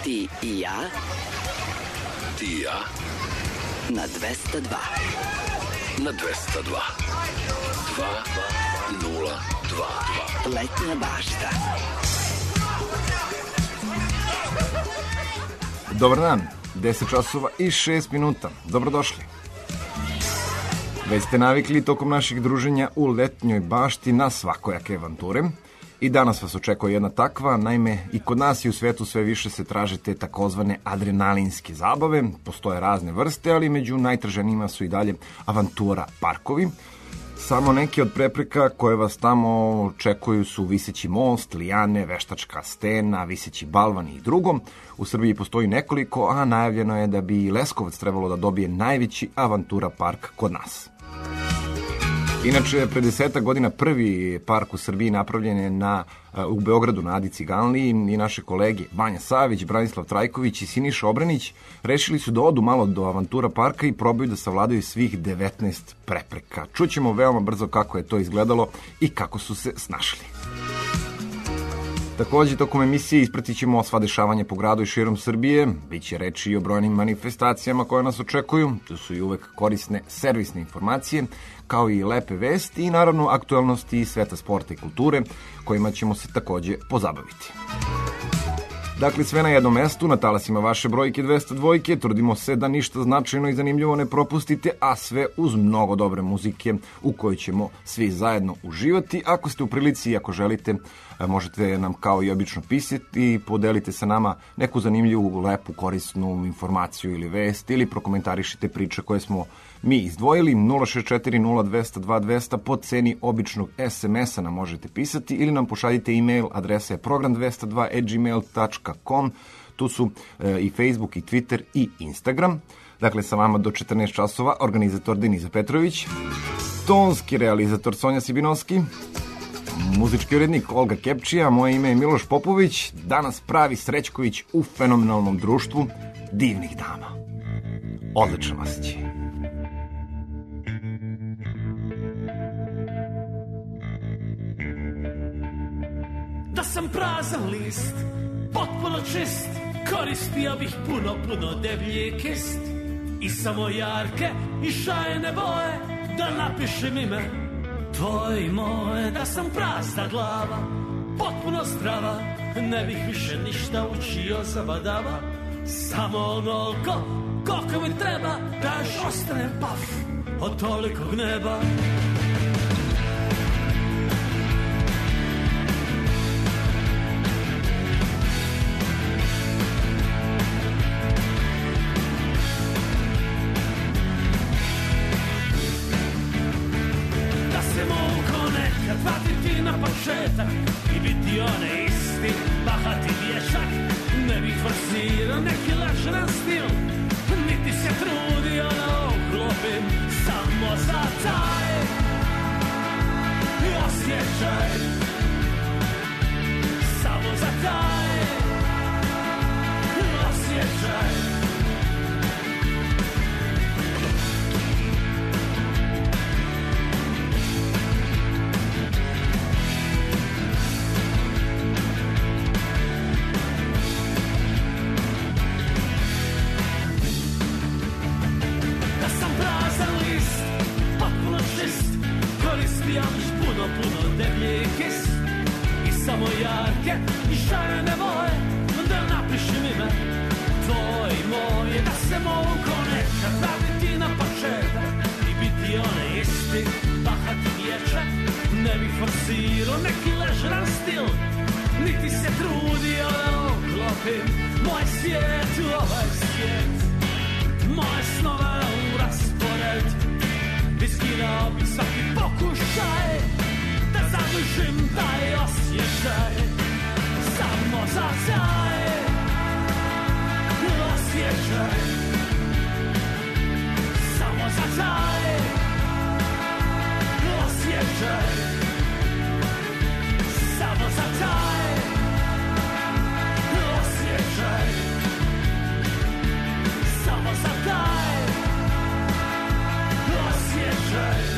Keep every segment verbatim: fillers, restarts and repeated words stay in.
Ti i ja. Ti i ja. Na dvesta dva. Na dvesta dva. Dva nula dva. Letnja bašta. Dobar dan, deset časova i šest minuta. Dobrodošli. Već ste navikli tokom naših druženja u letnjoj bašti na svakojake avanture. I danas vas očekuje jedna takva, naime i kod nas i u svetu sve više se traže te takozvane adrenalinske zabave. Postoje razne vrste, ali među najtraženijima su i dalje avantura parkovi. Samo neki od prepreka koje vas tamo očekuju su viseći most, lijane, veštačka stena, viseći balvan i drugo. U Srbiji postoji nekoliko, a najavljeno je da bi Leskovac trebalo da dobije najveći avantura park kod nas. Inače, pre desetak godina prvi park u Srbiji napravljen je na, u Beogradu na Adi Ciganliji i naše kolege Vanja Savić, Branislav Trajković i Siniša Obranić rešili su da odu malo do avantura parka i probaju da savladaju svih devetnaest prepreka. Čućemo veoma brzo kako je to izgledalo i kako su se snašli. Takođe, tokom emisije ispratit ćemo sva dešavanja po gradu i širom Srbije. Biće reči i o brojnim manifestacijama koje nas očekuju. Tu su i uvek korisne servisne informacije, kao i lepe vesti i naravno aktualnosti iz sveta sporta i kulture, kojima ćemo se takođe pozabaviti. Dakle, sve na jednom mestu, na talasima vaše brojke dvesta dva, trudimo se da ništa značajno i zanimljivo ne propustite, a sve uz mnogo dobre muzike u kojoj ćemo svi zajedno uživati. Ako ste u prilici i ako želite, možete nam kao i obično pisati i podelite sa nama neku zanimljivu, lepu, korisnu informaciju ili vest ili prokomentarišite priče koje smo mi izdvojili. Nula šest četiri nula dvesta dva dvesta po ceni običnog es em es-a nam možete pisati ili nam pošaljite e-mail, adresa je program dvesta dva at gmail tačka com. Tu su e, i Facebook, i Twitter, i Instagram. Dakle, sa vama do četrnaest časova, organizator Denisa Petrović, tonski realizator Sonja Sibinovski, muzički urednik Olga Kepčija, moje ime je Miloš Popović, danas pravi Srećković u fenomenalnom društvu divnih dama. Odličan osjećaj. Da sam prazan list, potpuno čist, koristio bih puno, puno deblji kist i samo jarke i šajene boje, da napišem ime tvoje i moje. Da sam prazna glava, potpuno zdrava, ne bih više ništa učio zabadava, samo onoliko koliko mi treba, da još ostane paf od tolikog neba. I biti one isti, bahati vješak, ne bih forsirao neki lažan stil, niti se trudio da uklopim, samo za taj osjećaj, samo za taj osjećaj. I šarene boje, da napišem ime tvoje i moje. Da se mogu nekad vratiti na početak i biti one isti, bahati vječak, ne bih forsirao neki ležeran stil, niti se trudio da uklopim moj svijet u ovaj svijet, moje snove u raspored. Iskinao bih svaki pokušaj da zadužim taj osjećaj, samo za taj osjećaj, samo za taj osjećaj, samo za taj osjećaj, samo za taj osjećaj.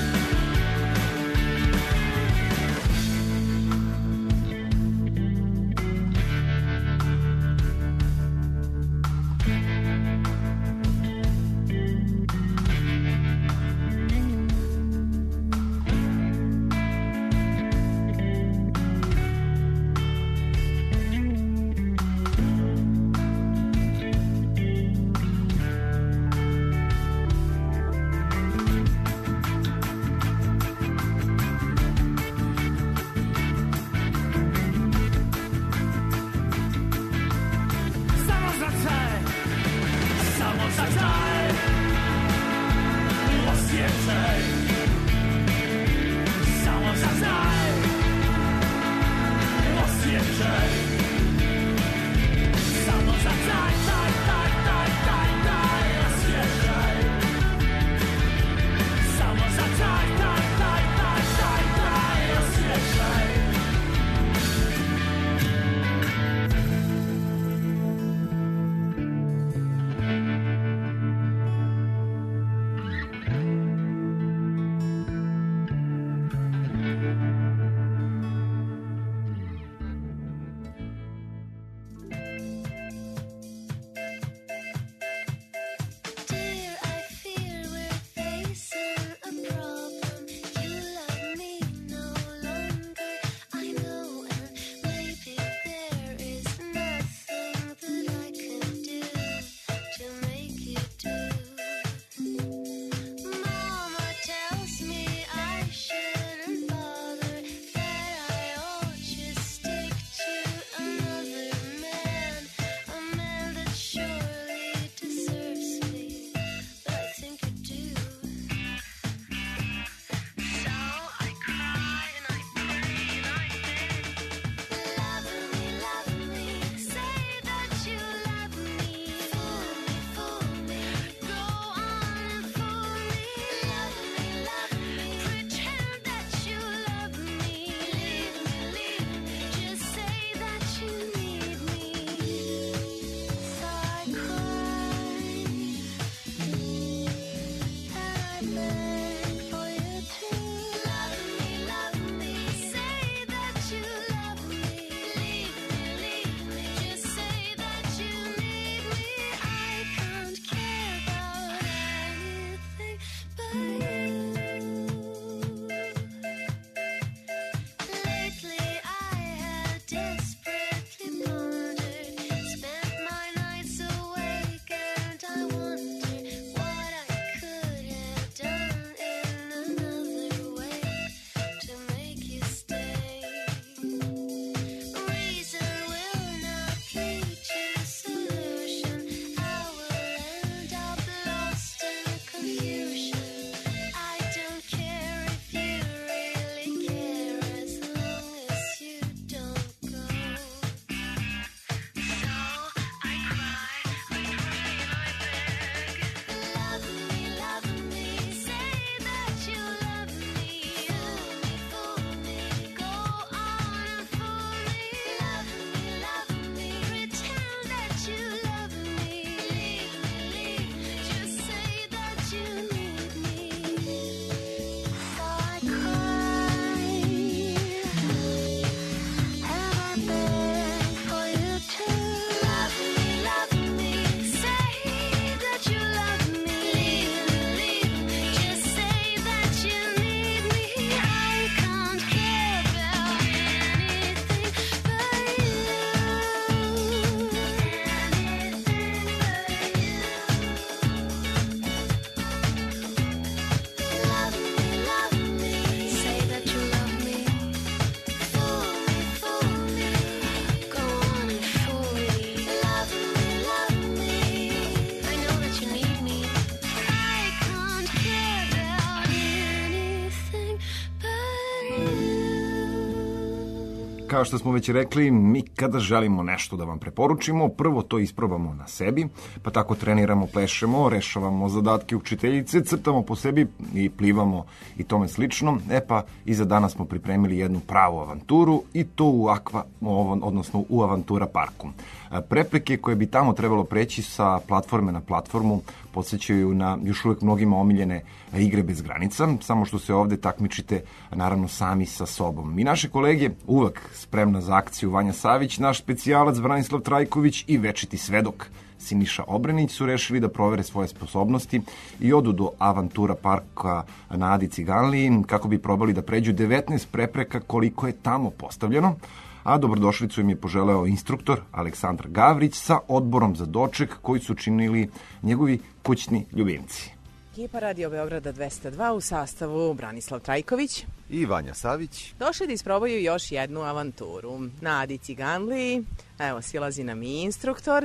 Kao što smo već rekli, mi kada želimo nešto da vam preporučimo, prvo to isprobamo na sebi, pa tako treniramo, plešemo, rešavamo zadatke učiteljice, crtamo po sebi i plivamo i tome slično. E pa, i za danas smo pripremili jednu pravu avanturu i to u akva, odnosno u Avantura parku. Prepreke koje bi tamo trebalo preći sa platforme na platformu podsjećaju na još uvek mnogima omiljene igre bez granica, samo što se ovde takmičite naravno sami sa sobom. I naše kolege, uvek spremna za akciju Vanja Savić, naš specijalac Branislav Trajković i večiti svedok Siniša Obrenić su rešili da provere svoje sposobnosti i odu do Avantura parka na Adi Ciganliji kako bi probali da pređu devetnaest prepreka koliko je tamo postavljeno, a dobrodošlicu im je poželeo instruktor Aleksandar Gavrić sa odborom za doček koji su činili njegovi kućni ljubimci. Ekipa Radio Beograda dvesta dva u sastavu Branislav Trajković i Vanja Savić došli da isprobaju još jednu avanturu. Na Adi Ciganliji, evo silazi nam i instruktor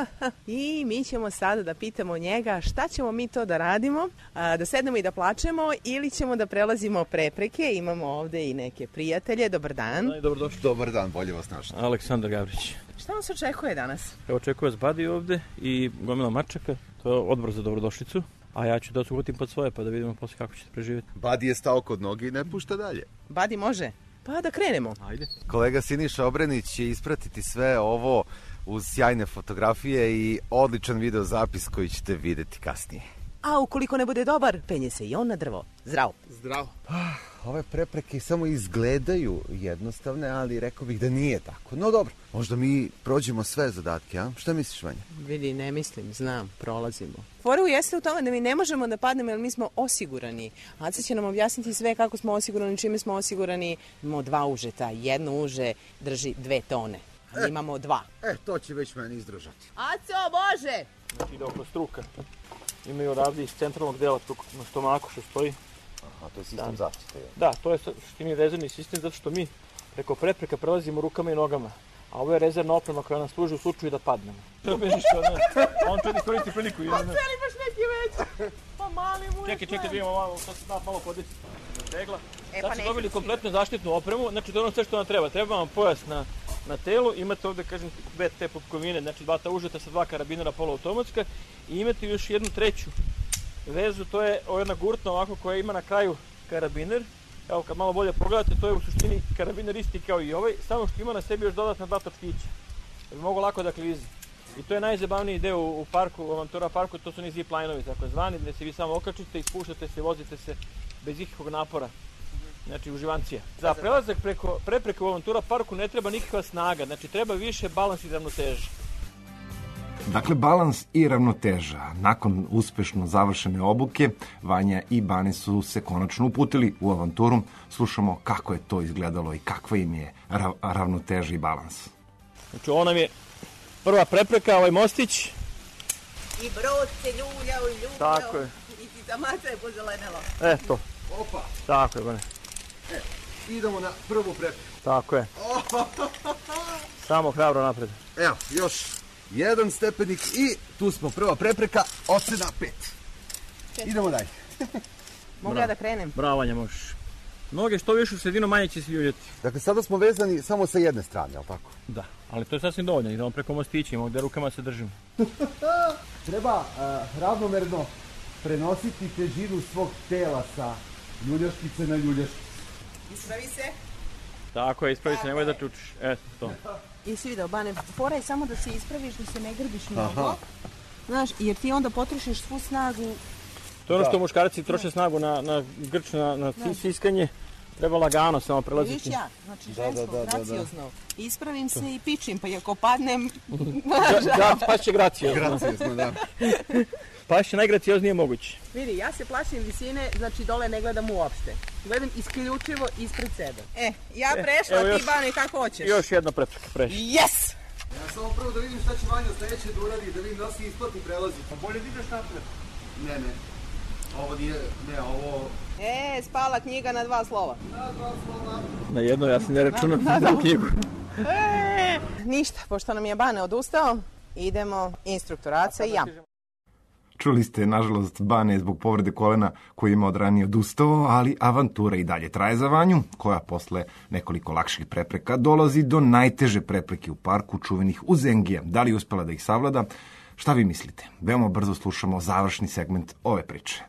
i mi ćemo sada da pitamo njega šta ćemo mi to da radimo, da sednemo i da plačemo ili ćemo da prelazimo prepreke. Imamo ovde i neke prijatelje. Dobar dan. Dobrodošli. Dobar dan, bolje vas našli. Aleksandar Gavrić. Šta nas očekuje danas? Evo očekuje vas Badi ovde i gomila mačaka, to je odbor za dobrodošlicu. A ja ću da se ugotim pod svoje pa da vidimo posle kako ćete preživjeti. Badi je stao kod noge i ne pušta dalje. Badi može? Pa da krenemo. Ajde. Kolega Siniša Obrenić će ispratiti sve ovo uz sjajne fotografije i odličan video zapis koji ćete videti kasnije. A ukoliko ne bude dobar, penje se i on na drvo. Zdravo. Zdravo. Ah, ove prepreke samo izgledaju jednostavne, ali rekao bih da nije tako. No dobro, možda mi prođemo sve zadatke, a? Šta misliš, Vanja? Vidi, ne mislim, znam, prolazimo. Fora jeste u tome da mi ne možemo da padnemo jer mi smo osigurani. Aca će nam objasniti sve kako smo osigurani, čime smo osigurani. Imamo dva užeta, jedno uže drži dve tone. A imamo dva. E, to će već meni izdržati. Aco, može! Znači ide oko struka. Imaju odavde iz centralnog dela na stomaku što stoji. Aha, to je sistem zaštite. Da, to je suštini rezervni sistem zato što mi preko prepreka prelazimo rukama i nogama. A ovo je rezervna oprema koja nam služi u slučaju da padnemo. Što bežiš to, ne? On čeli koristi priliku. Pa celi baš neki već. Pa mali mu je. Čekaj, čekaj, da imamo malo, to se da malo podeti. Tegla. E, znači dobili kompletnu zaštitnu opremu, znači to je ono sve što nam treba. Treba vam pojas na, na telu, imate ovde, kažem, dve te popkovine, znači dva ta užeta sa dva karabinera poluautomatska i imate još jednu treću vezu, to je jedna gurtna ovako koja ima na kraju karabiner. Evo kad malo bolje pogledate, to je u suštini karabiner isti kao i ovaj, samo što ima na sebi još dodatna dva točkića, da bi mogo lako da klizi. I to je najzabavniji deo u parku, u Avantura parku, to su oni zip line-ovi tako zvani, gde se vi samo okačite i spuštate se, vozite se bez ikakvog napora, znači uživancija. Za prelazak preko prepreke u Avantura parku ne treba nikakva snaga, znači treba više balans i ravnoteža. Dakle, balans i ravnoteža. Nakon uspešno završene obuke, Vanja i Bane su se konačno uputili u avanturu. Slušamo kako je to izgledalo i kakva im je rav ravnoteža i balans. Znači, ovo nam je prva prepreka, ovaj mostić. I brod se ljuljao i ljuljao. Tako je. I ti ta maca je pozelenela. E, to. Opa. Tako je, Bane. E, idemo na prvu prepreku. Tako je. Samo hrabro napred. Evo, još jedan stepenik i tu smo prva prepreka, ocena pet. Idemo dalje. Mogu ja da krenem? Bravo, Vanja, možeš. Noge što više u sredinu, manje će se ljuljati. Dakle, sada smo vezani samo sa jedne strane, je li tako? Da, ali to je sasvim dovoljno, idemo preko mostića, imamo gde rukama se držimo. Treba uh, ravnomerno prenositi težinu svog tela sa ljuljaškice na ljuljaškicu. Ispravi se. Tako je, ispravi se, nemoj da čučiš. Eto to. I si video, Bane, fora je samo da se ispraviš, da se ne grbiš mnogo. Znaš, jer ti onda potrošiš svu snagu. To je ono što muškarci troše snagu na, na grč, na, na fiskanje. Treba lagano samo prelaziti. Vidiš ja, znači da, žensko, da, da, graciozno. Da. Ispravim se i pičim, pa i ako padnem... Pašće graciozno. Graciozno, da. Pašće najgracioznije moguće. Vidi, ja se plašim visine, znači dole ne gledam uopšte. Gledam isključivo ispred sebe. E, ja prešla, e, ti Bane, kako hoćeš? Još jedna prepreka, preš. Yes! Ja samo prvo da vidim šta će Vanja sledeće da uradi, da vidim da si isplati prelazi. Pa bolje da ideš napred. Ne, ne. Ovo nije, ne, ovo... E, spala knjiga na dva slova. Na dva slova. Na jedno, ja sam ne računam na, na, na knjigu. E, ništa, pošto nam je Bane odustao, idemo instruktor Aca i ja. Čuli ste, nažalost, Bane zbog povrede kolena koji ima odranije odustao, ali avantura i dalje traje za Vanju, koja posle nekoliko lakših prepreka dolazi do najteže prepreke u parku čuvenih uzengija. Da li je uspela da ih savlada? Šta vi mislite? Veoma brzo slušamo završni segment ove priče.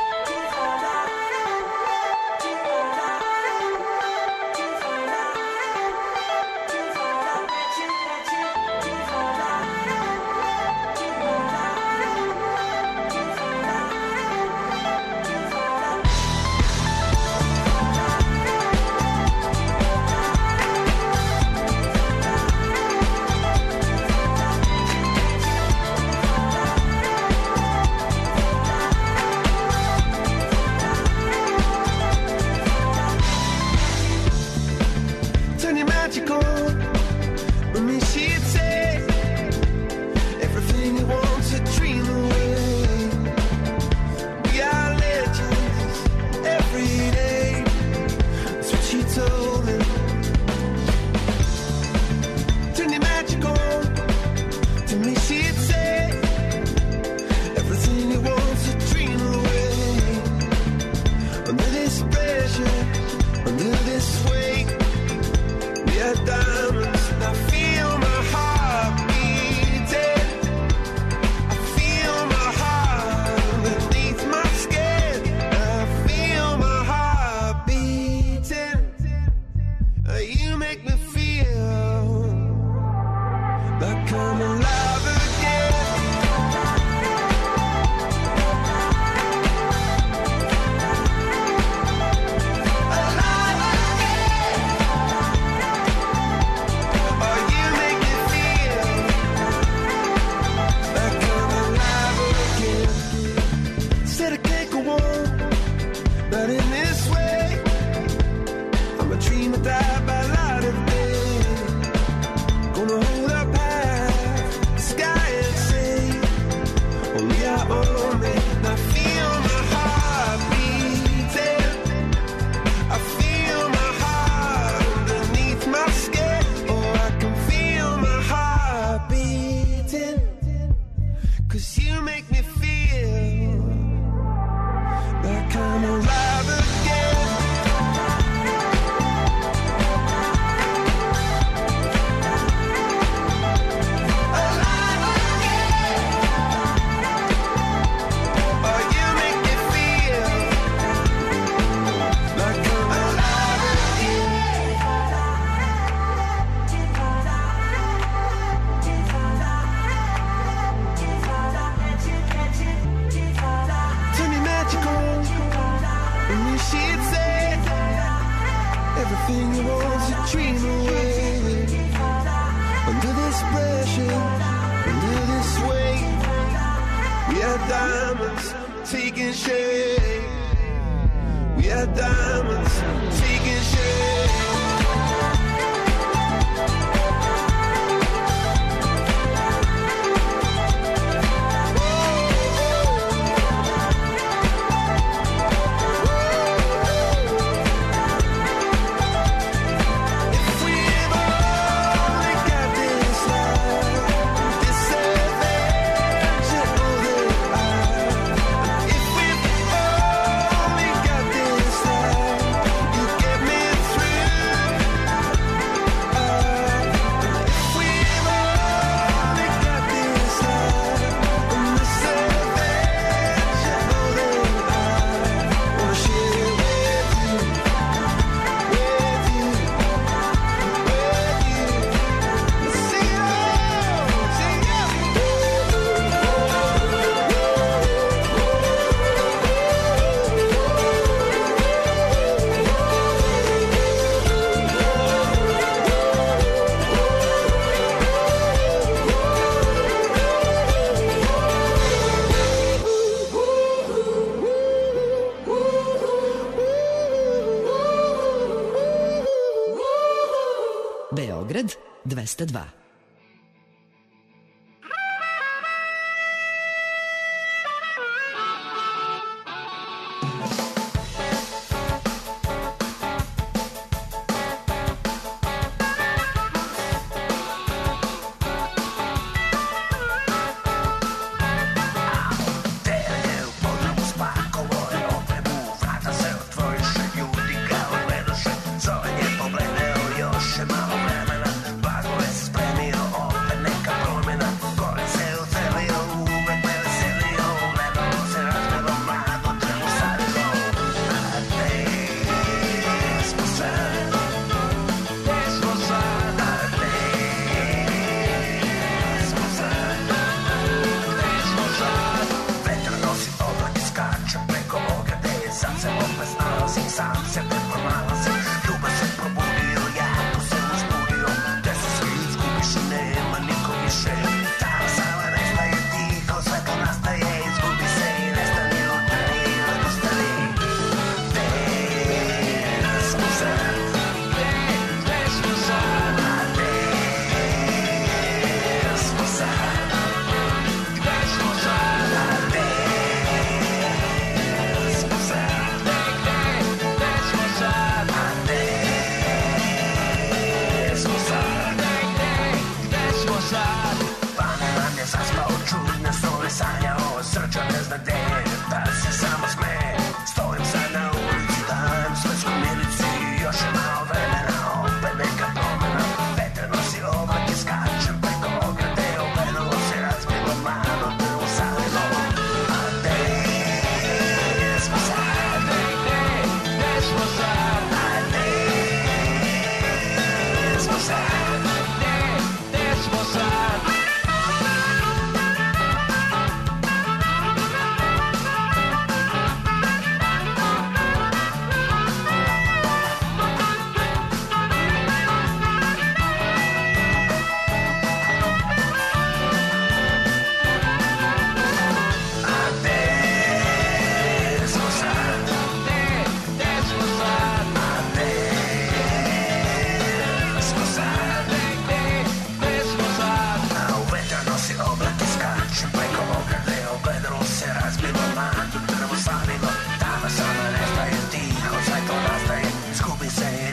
Beograd dvesta dva.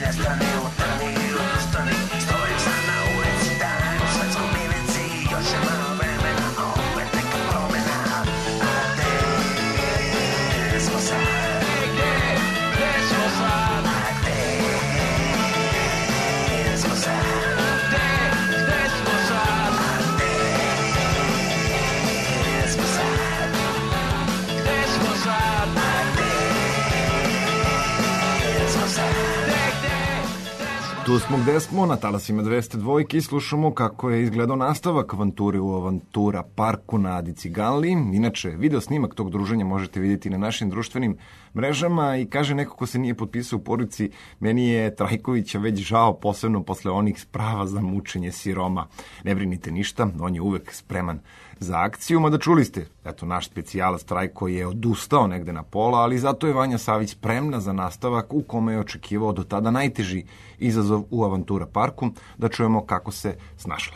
Tu smo gde smo, na talasima dvesta dva i slušamo kako je izgledao nastavak avanture u Avantura parku na Adi Ciganliji. Inače, video snimak tog druženja možete vidjeti na našim društvenim mrežama i kaže neko ko se nije potpisao u poruci, meni je Trajkovića već žao, posebno posle onih sprava za mučenje siroma. Ne brinite ništa, on je uvek spreman za akciju, mada čuli ste, eto, naš specijalac Trajko je odustao negde na pola, ali zato je Vanja Savić spremna za nastavak u kome je očekivao do tada najteži izazov u Avantura parku, da čujemo kako se snašla.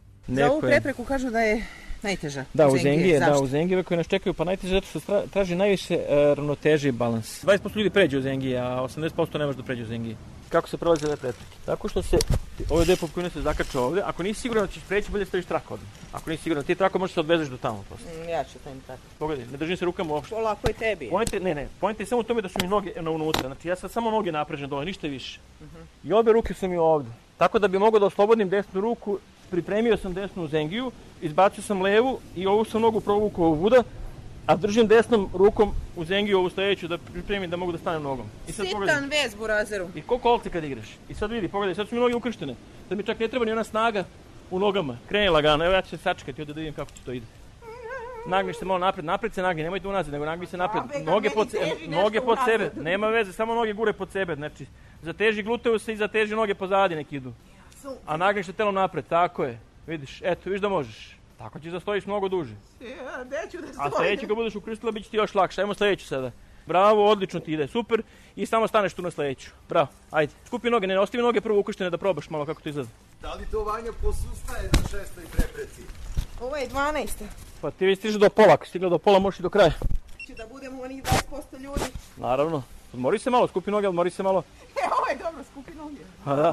Za ovu prepreku kažu da je najteža. Da, u Zengije, da, u Zengije koje nas čekaju, pa najteže zato što stra, traži najviše uh, ravnoteže i balans. dvadeset posto ljudi pređe u Zengije, a osamdeset posto ne može da pređe u Zengije. Kako se prolaze ove prepreke? Tako što se ove dve popkovine se zakače ovde. Ako nisi siguran da ćeš preći, bolje staviš trako odmah. Ako nisi siguran, ti trako možeš se odvezeš do tamo posle. Mm, ja ću stavim trako. Pogledaj, ne držim se rukama uopšte. To lako je tebi. Pojente, ne, ne, pojente je samo u tome da su mi noge na unutra. Znači ja sad samo noge naprežem dole, ništa više. Uh-huh. I obe ruke su mi ovde. Tako da bi mogao da oslobodim desnu ruku, pripremio sam desnu u Zengiju, izbacio sam levu i ovu sam nogu provukao ovuda, a držim desnom rukom u Zengiju ovu sledeću da pripremim da mogu da stanem nogom. I sad Sitan pogledaj. vez, burazeru. I ko kolce kad igraš. I sad vidi, pogledaj, sad su mi noge ukrštene. Da mi čak ne treba ni ona snaga u nogama. Kreni lagano, evo ja ću se sačekati ovdje da vidim kako će to ide. Nagniš se malo napred, napred se nagni, nemojte unazad, nego nagni se napred. Bega, noge pod, noge pod sebe, unazad. nema veze, samo noge gure pod sebe. Znači, zateži gluteus i zateži noge pozadi nek idu. A nagniš se telom napred, tako je. Vidiš, eto, vidiš da možeš. Tako ćeš da stojiš mnogo duže. Ja, gde ću da stojim? A sledeći ga budeš ukrstila, bit će ti još lakše. Ajmo sledeću sada. Bravo, odlično ti ide, super. I samo staneš tu na sledeću. Bravo, ajde. Skupi noge, ne ostavi noge prvo ukrštene da probaš malo kako to izgleda. Da li to Vanja posustaje na šestoj prepreci? Ovo je dvanaesta. Pa ti već stiže do pola, ako stigla do pola možeš i do kraja. Ću da budemo onih dvadeset posto ljudi. Naravno. Odmori se malo, skupi noge, odmori se malo. E, ovo je dobro, skupi noge. Pa da.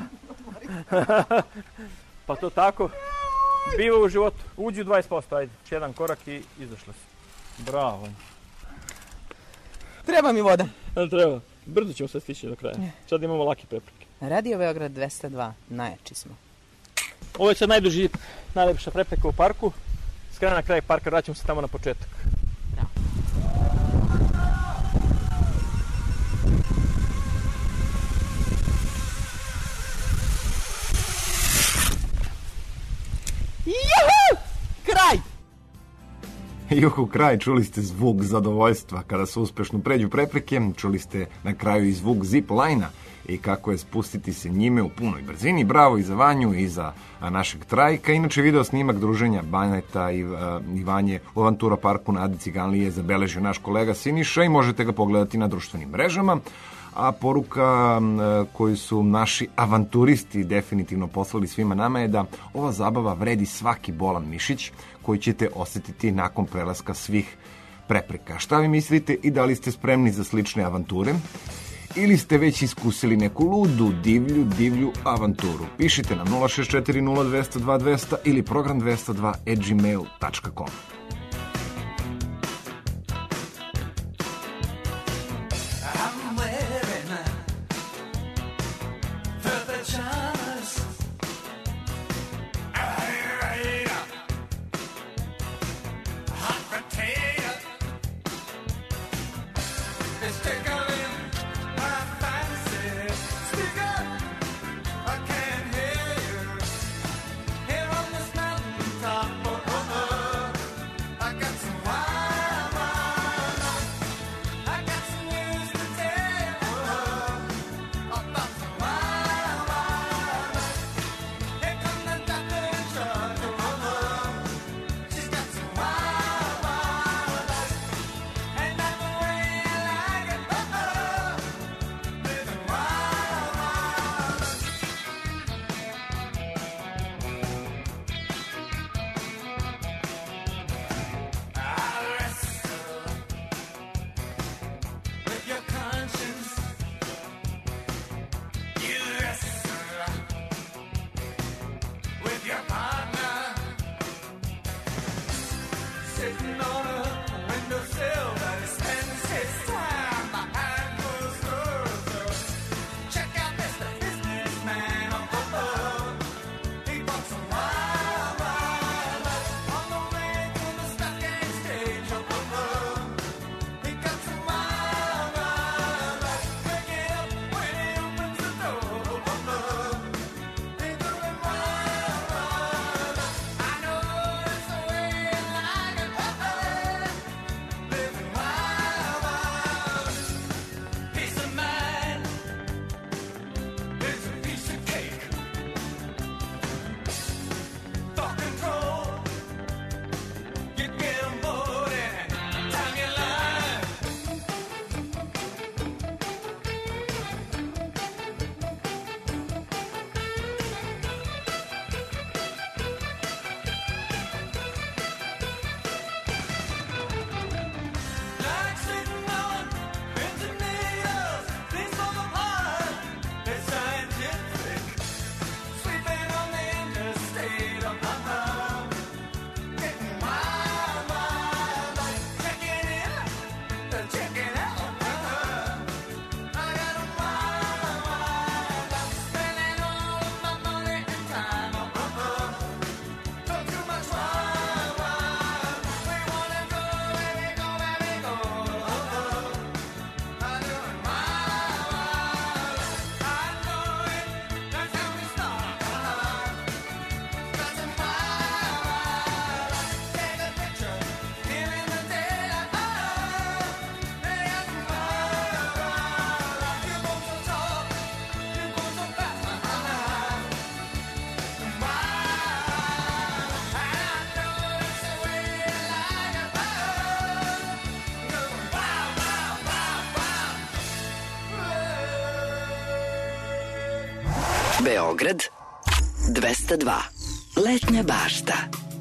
Pa to tako. Biva u životu. Uđi u dvadeset posto, ajde. Jedan korak i izašla si. Bravo. Treba mi voda. Ne treba. Brzo ćemo sad stići do kraja. Sad imamo lake prepreke. Radio Beograd dvesta dva, najjači smo. Ovo je sad najduži, najlepša prepreka u parku. S kraja na kraj parka, vraćamo se tamo na početak. Bravo. Juhu! Kraj! Juhu, kraj, čuli ste zvuk zadovoljstva kada se uspešno pređu prepreke, čuli ste na kraju i zvuk zip lajna i kako je spustiti se njime u punoj brzini. Bravo i za Vanju i za našeg Trajka. Inače, video snimak druženja Baneta i, i Vanje u Avantura parku na Adi Ciganliji je zabeležio naš kolega Siniša i možete ga pogledati na društvenim mrežama. A poruka koju su naši avanturisti definitivno poslali svima nama je da ova zabava vredi svaki bolan mišić koji ćete osetiti nakon prelaska svih prepreka. Šta vi mislite i da li ste spremni za slične avanture? Ili ste već iskusili neku ludu, divlju, divlju avanturu? Pišite nam nula šest četiri nula dvesta dva dvesta ili program dvesta dva at gmail dot com. Beograd dvesta dva. Letnja bašta.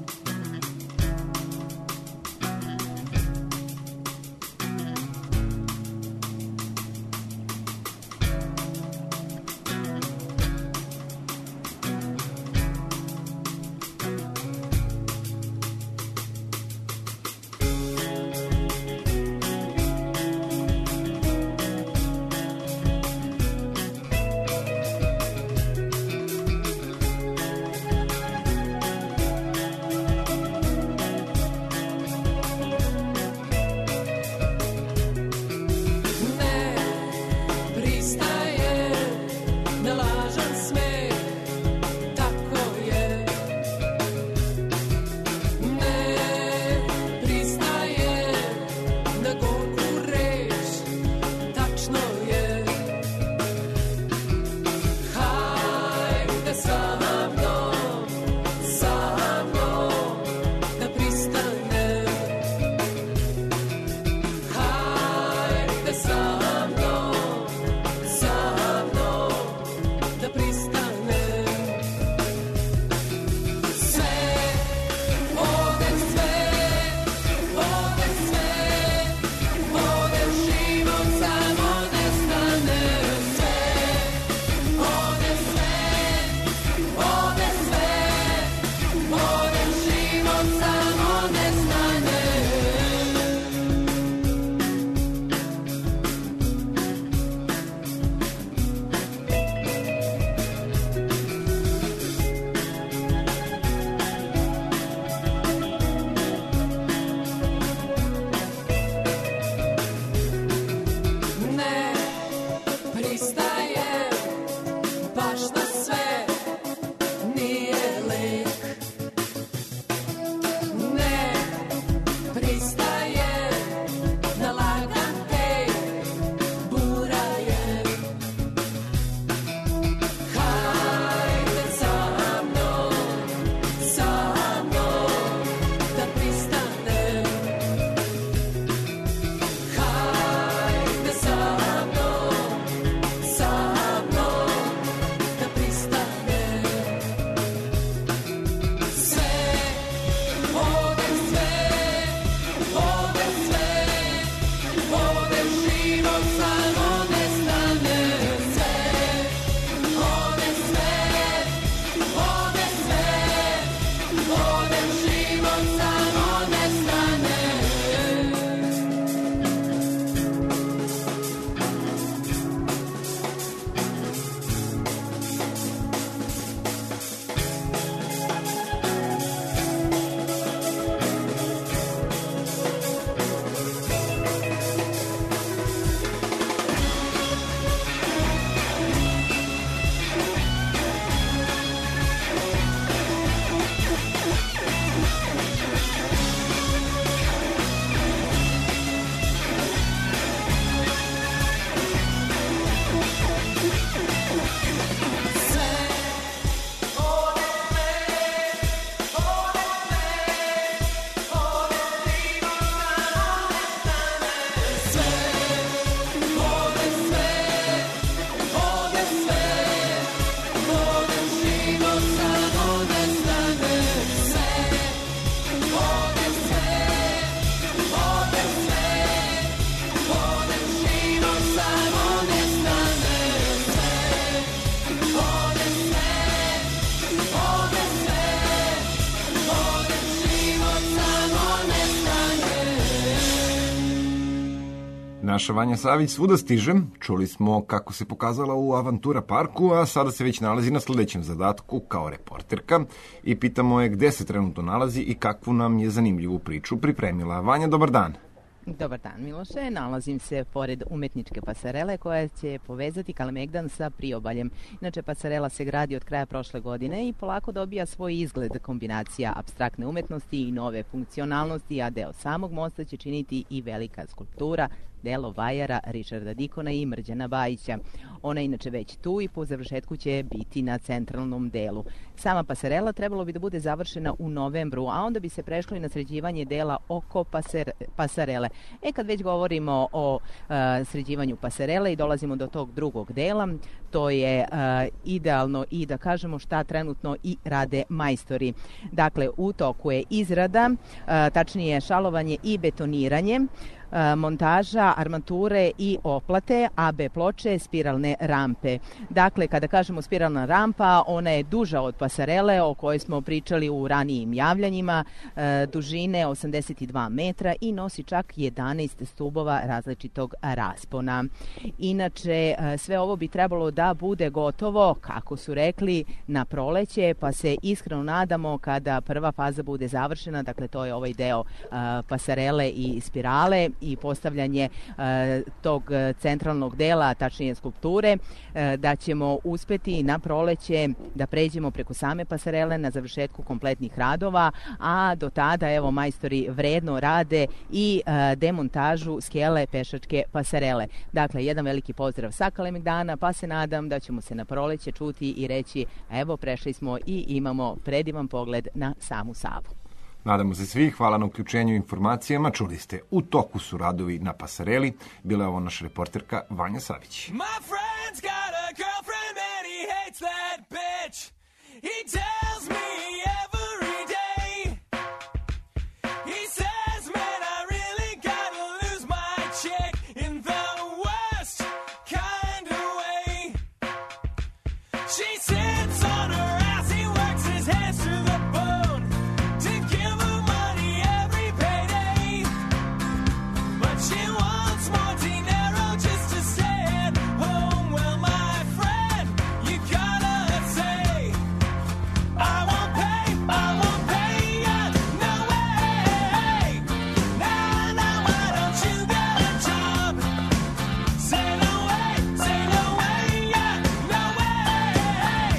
Naša Vanja Savić svuda stiže. Čuli smo kako se pokazala u Avantura parku, a sada se već nalazi na sledećem zadatku kao reporterka i pitamo je gde se trenutno nalazi i kakvu nam je zanimljivu priču pripremila. Vanja, dobar dan. Dobar dan, Miloše. Nalazim se pored umetničke pasarele koja će povezati Kalemegdan sa priobaljem. Inače, pasarela se gradi od kraja prošle godine i polako dobija svoj izgled, kombinacija apstraktne umetnosti i nove funkcionalnosti, a deo samog mosta će činiti i velika skulptura delo vajara Richarda Dikona i Mrđana Bajića. Ona je inače već tu i po završetku će biti na centralnom delu. Sama pasarela trebalo bi da bude završena u novembru, a onda bi se prešlo i na sređivanje dela oko paser, pasarele. E kad već govorimo o uh, sređivanju pasarele i dolazimo do tog drugog dela, to je uh, idealno i da kažemo šta trenutno i rade majstori. Dakle, u toku je izrada, uh, tačnije šalovanje i betoniranje, montaža, armature i oplate, A B ploče, spiralne rampe. Dakle, kada kažemo spiralna rampa, ona je duža od pasarele o kojoj smo pričali u ranijim javljanjima, dužine osamdeset dva metra i nosi čak jedanaest stubova različitog raspona. Inače, sve ovo bi trebalo da bude gotovo, kako su rekli, na proleće, pa se iskreno nadamo kada prva faza bude završena, dakle to je ovaj deo pasarele i spirale, i postavljanje e, tog centralnog dela, tačnije skulpture, e, da ćemo uspeti na proleće da pređemo preko same pasarele na završetku kompletnih radova, a do tada, evo, majstori vredno rade i e, demontažu skele pešačke pasarele. Dakle, jedan veliki pozdrav sa Kalemegdana, pa se nadam da ćemo se na proleće čuti i reći, evo, prešli smo i imamo predivan pogled na samu Savu. Nadamo se svi, hvala na uključenju i informacijama. Čuli ste, u toku su radovi na pasareli. Bila je ovo naša reporterka Vanja Savić. My friend's got a girlfriend and he hates that bitch. He tells me every day. He says, man, I really gotta lose my chick in the worst kind of way. She sits on her ass, he works his hands to the bone to give her money every payday. But she wants more dinero just to stay at home. Well, my friend, you gotta say, I won't pay, I won't pay ya, no way. Now, now, why don't you get a job? Say no way, say no way, yeah, no way.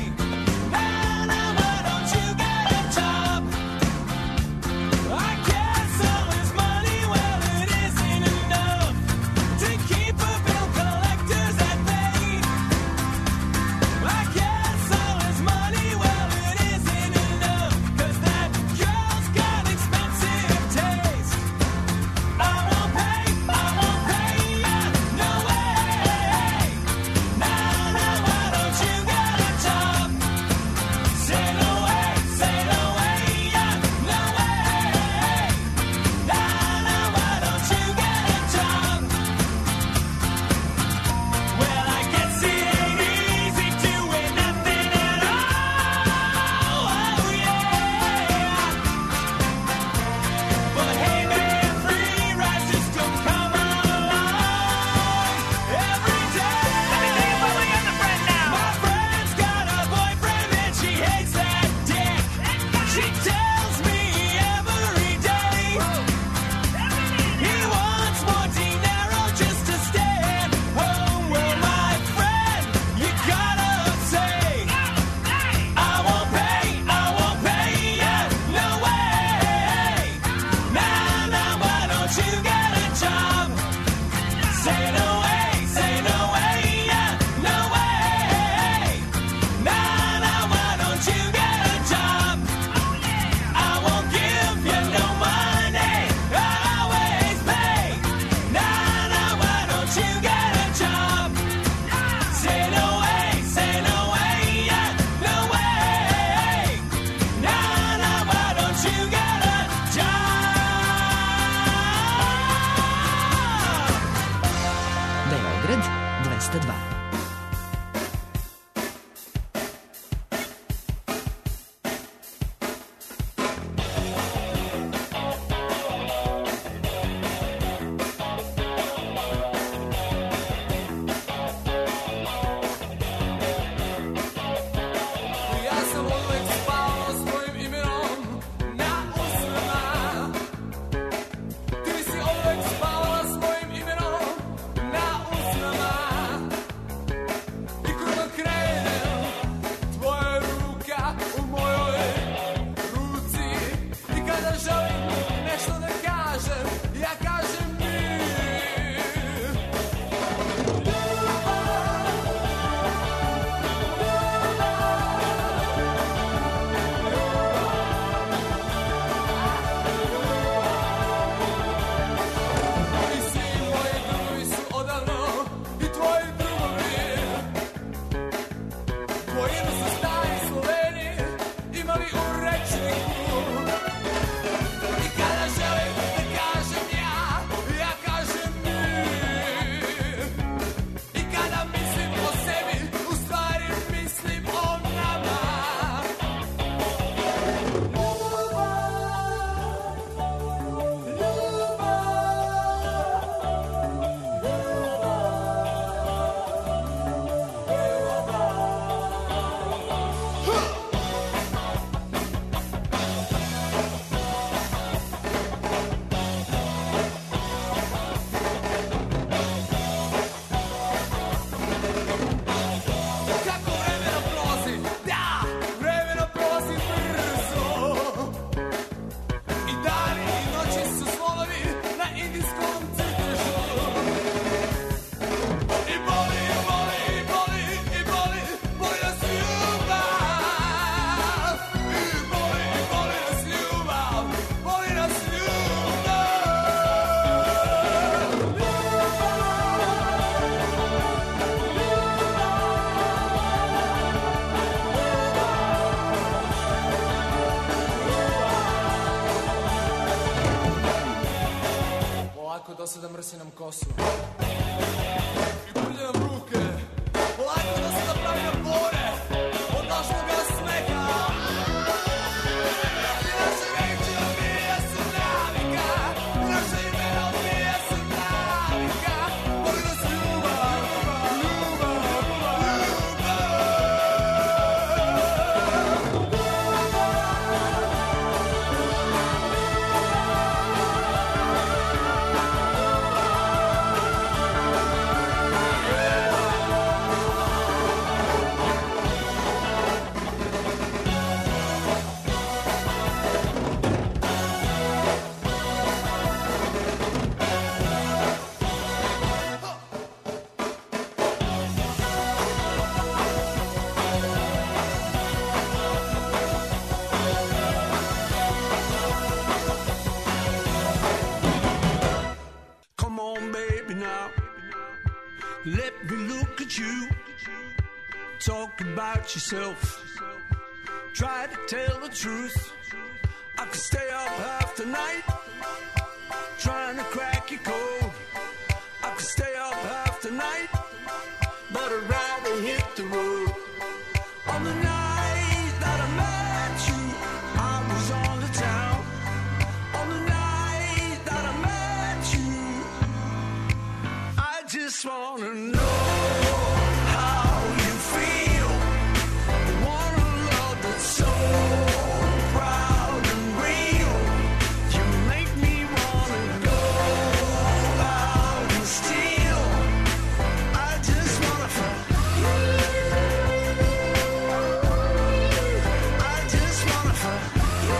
do sada mrsi nam kosu. I pulje nam ruke, polako do sada pravi nam bore, od našmoga smeha. I naše reči odbija se navika, i naše imena odbija se navika. Voli nas ljubav, ljubav, Come on, baby, now. Let me look at you. Talk about yourself. Try to tell the truth. I could stay up half the night trying to crack your code. I could stay up half the night, but I'd rather hit the road. On the night that I met you, I was on the town. On the night that I met you, I just wanna know how you feel. The one love that's so proud and real. You make me wanna go out and steal. I just wanna fuck you. I just wanna fuck you.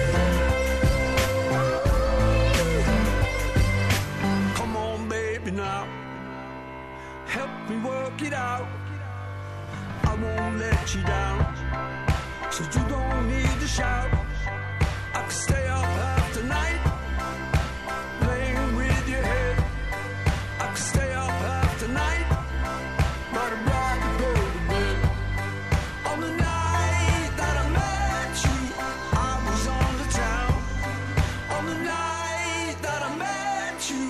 Come on, baby, now. Help me work it out. I won't let you down, so you don't need to shout. I could stay up half the night playing with your head. I could stay up half the night, but I'd rather go to bed. On the night that I met you, I was on the town. On the night that I met you,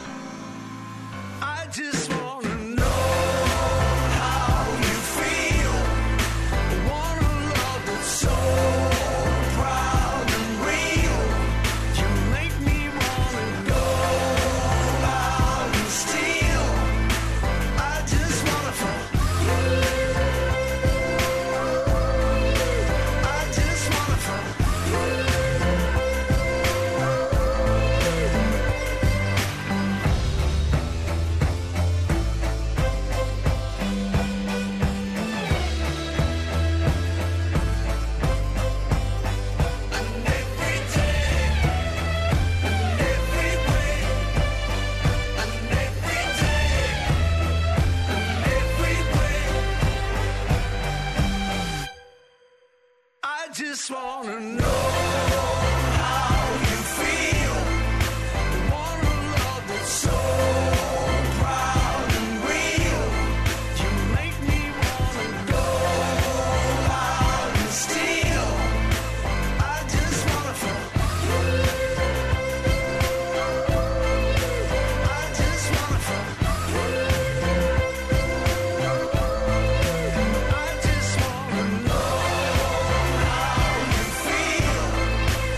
I just wanna know how you feel. The one love that's so proud and real. You make me wanna go out and steal. I just wanna fuck you. I just wanna fuck you. And every day, and every way, and every day, and every way, I just wanna know how you feel. The one love that's so proud and real. You make me wanna go out and steal. I just wanna fuck you. I just wanna fuck you. I just wanna know how you feel.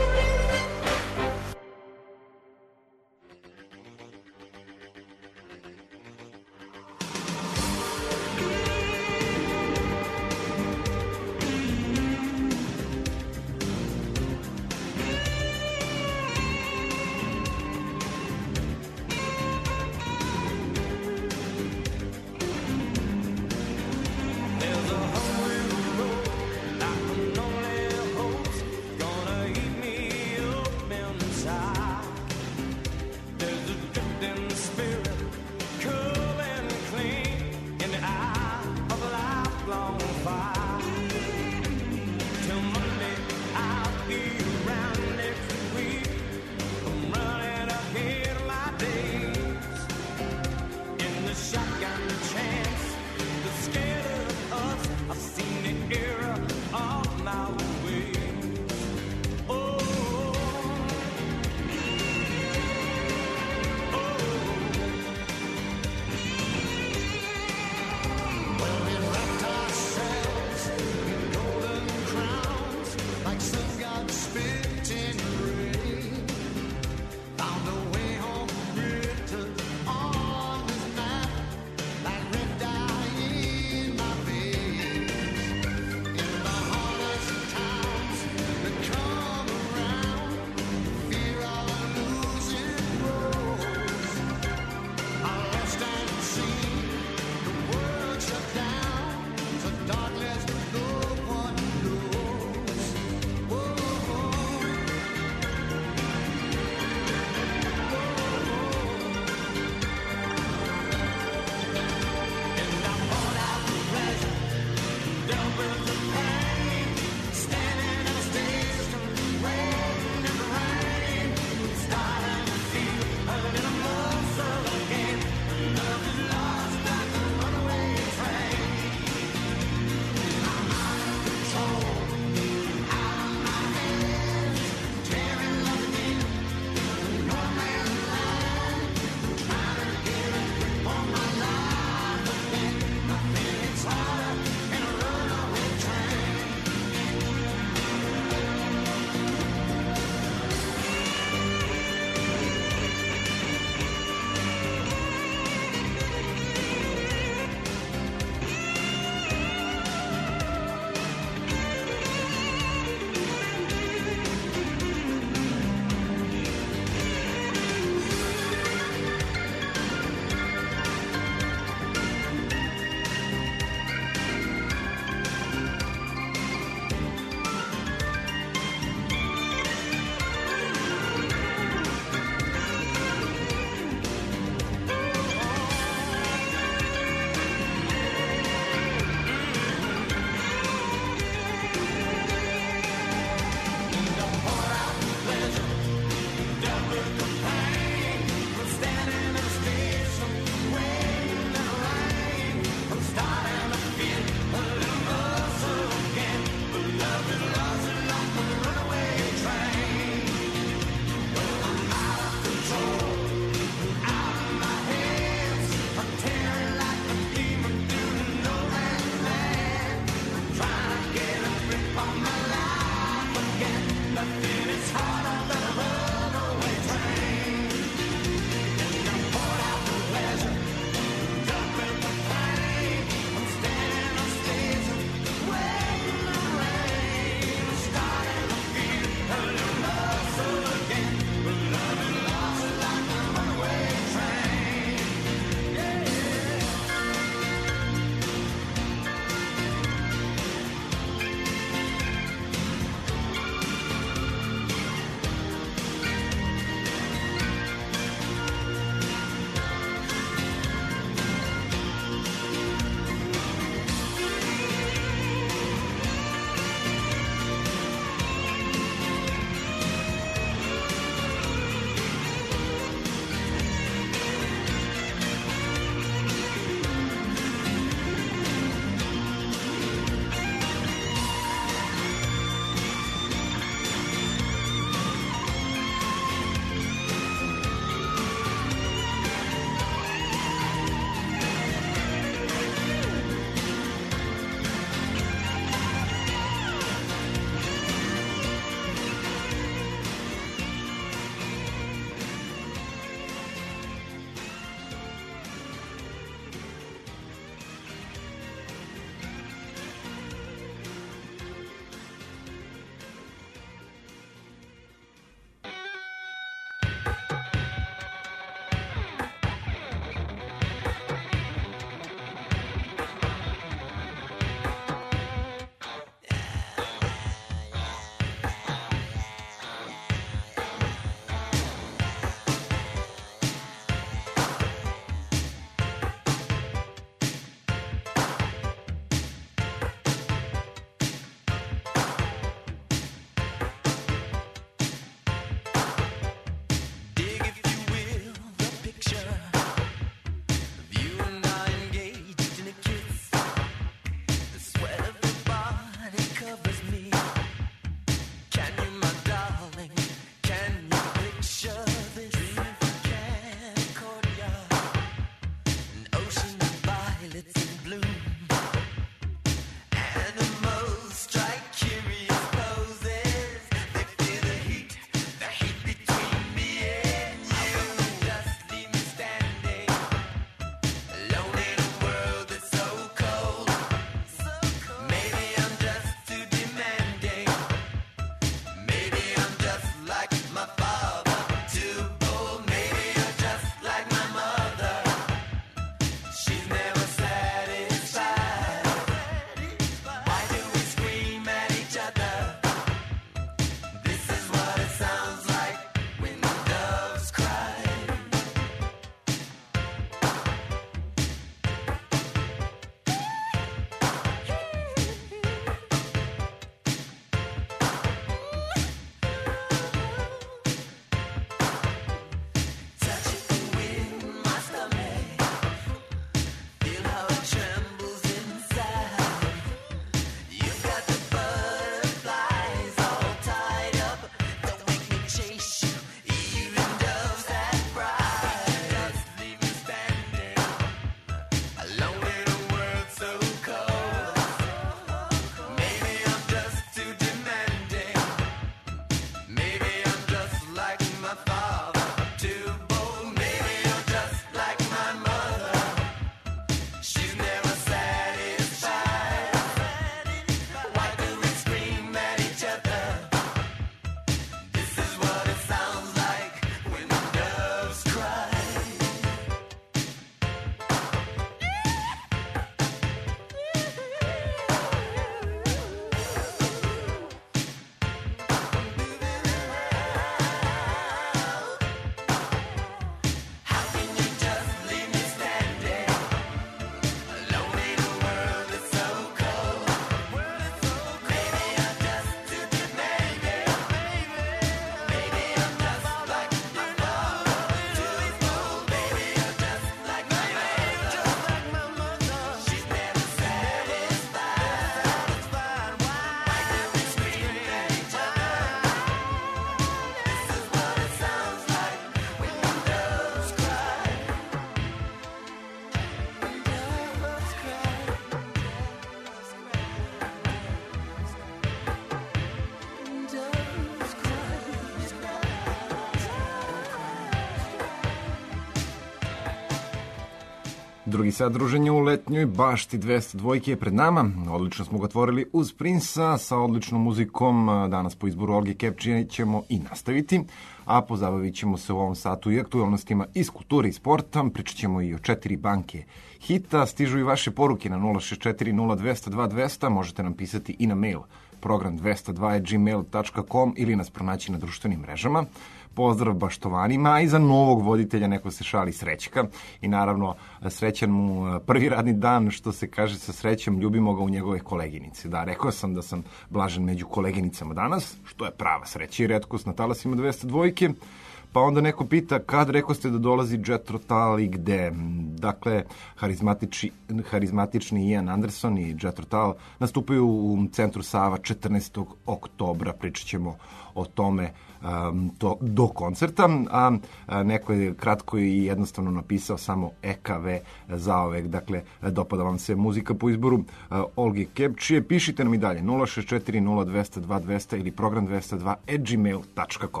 Drugi sat druženja u letnjoj bašti dvesta dva je pred nama. Odlično smo ga otvorili uz Prinsa sa odličnom muzikom. Danas po izboru Olge Kepčije ćemo i nastaviti, a pozabavit ćemo se u ovom satu i aktualnostima iz kulture i sporta. Pričat ćemo i o četiri banke hita. Stižu i vaše poruke na nula šest četiri nula dva nula dva dva nula. Možete nam pisati i na mail program dvesta dva at gmail tačka com ili nas pronaći na društvenim mrežama. Pozdrav baštovanima, a i za novog voditelja neko se šali Srećka i naravno srećan mu prvi radni dan, što se kaže sa srećom, ljubimo ga u njegove koleginice. Da, rekao sam da sam blažen među koleginicama danas, što je prava sreća i retkost na talasima dvesta dva. Pa onda neko pita kad rekao ste da dolazi Jethro Tull i gde. Dakle, harizmatični, harizmatični Ian Anderson i Jethro Tull nastupaju u centru Sava četrnaestog oktobra. Pričat ćemo o tome um, to, do koncerta, a, a neko je kratko i jednostavno napisao samo E K V zaovek. Dakle, dopada vam se muzika po izboru a, Olge Kepčije. Pišite nam i dalje nula šest četiri nula dva nula dva dva nula ili program dvesta dva at gmail tačka com.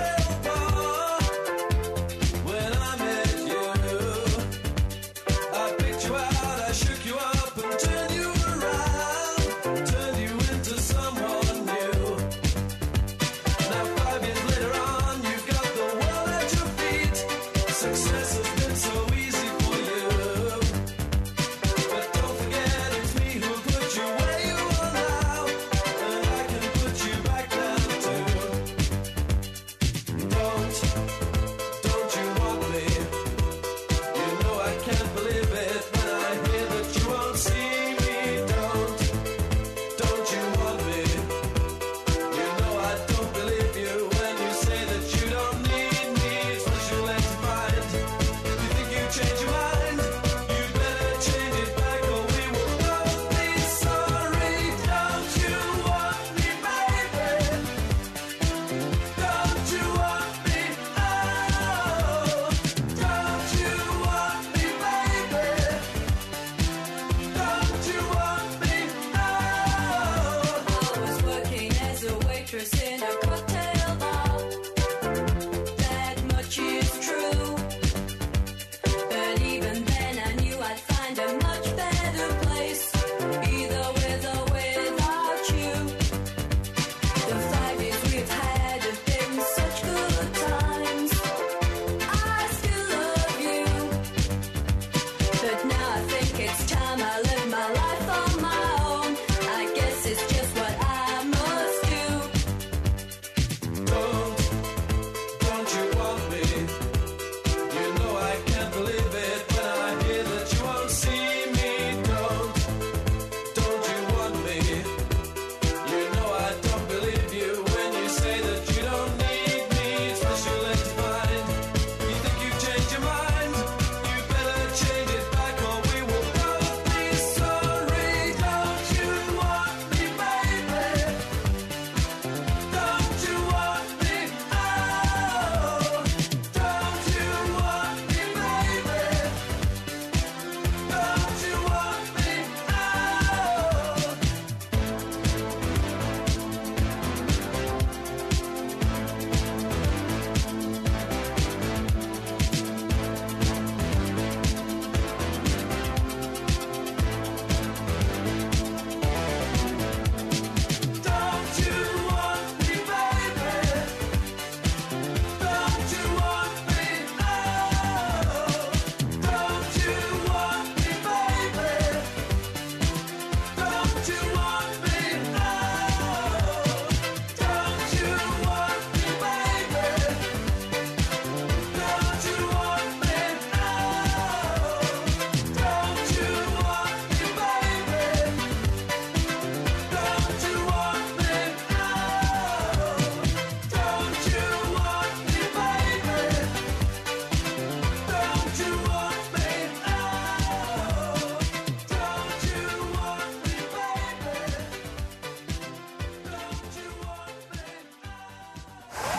When I met you, I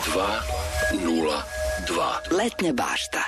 dva nula dva. Letnja bašta.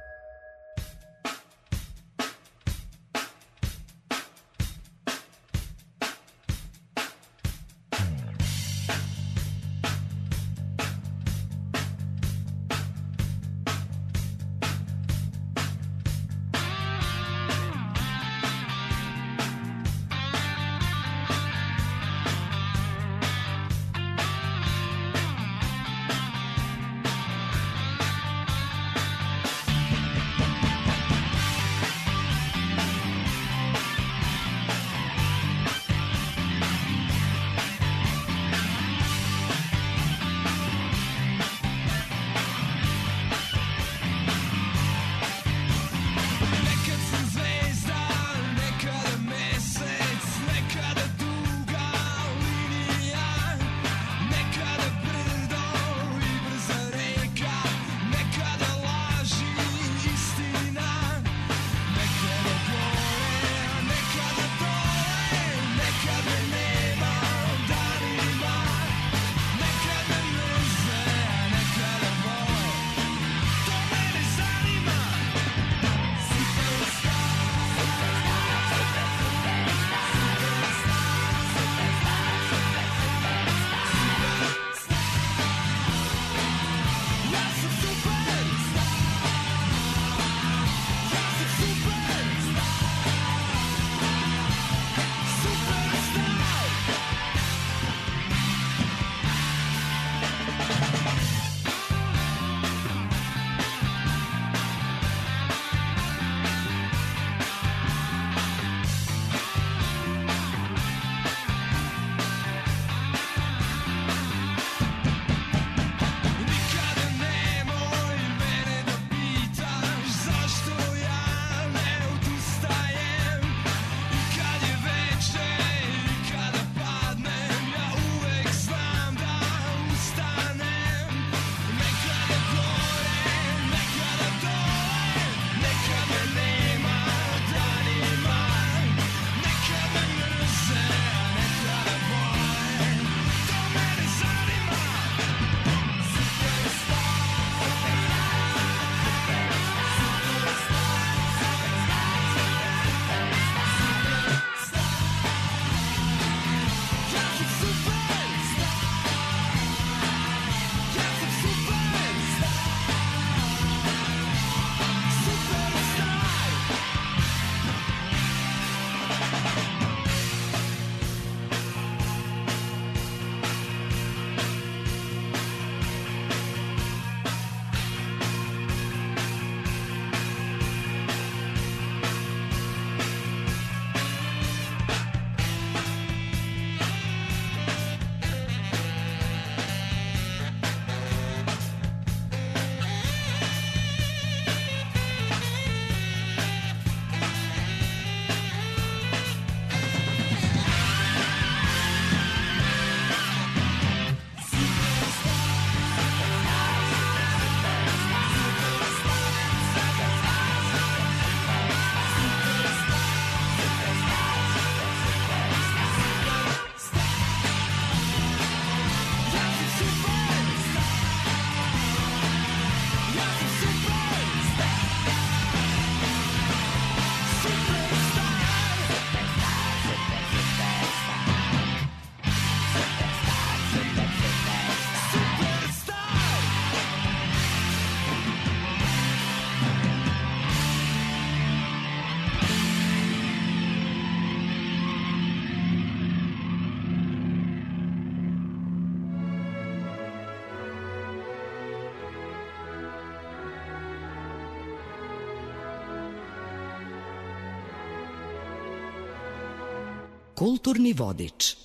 Kulturni vodič.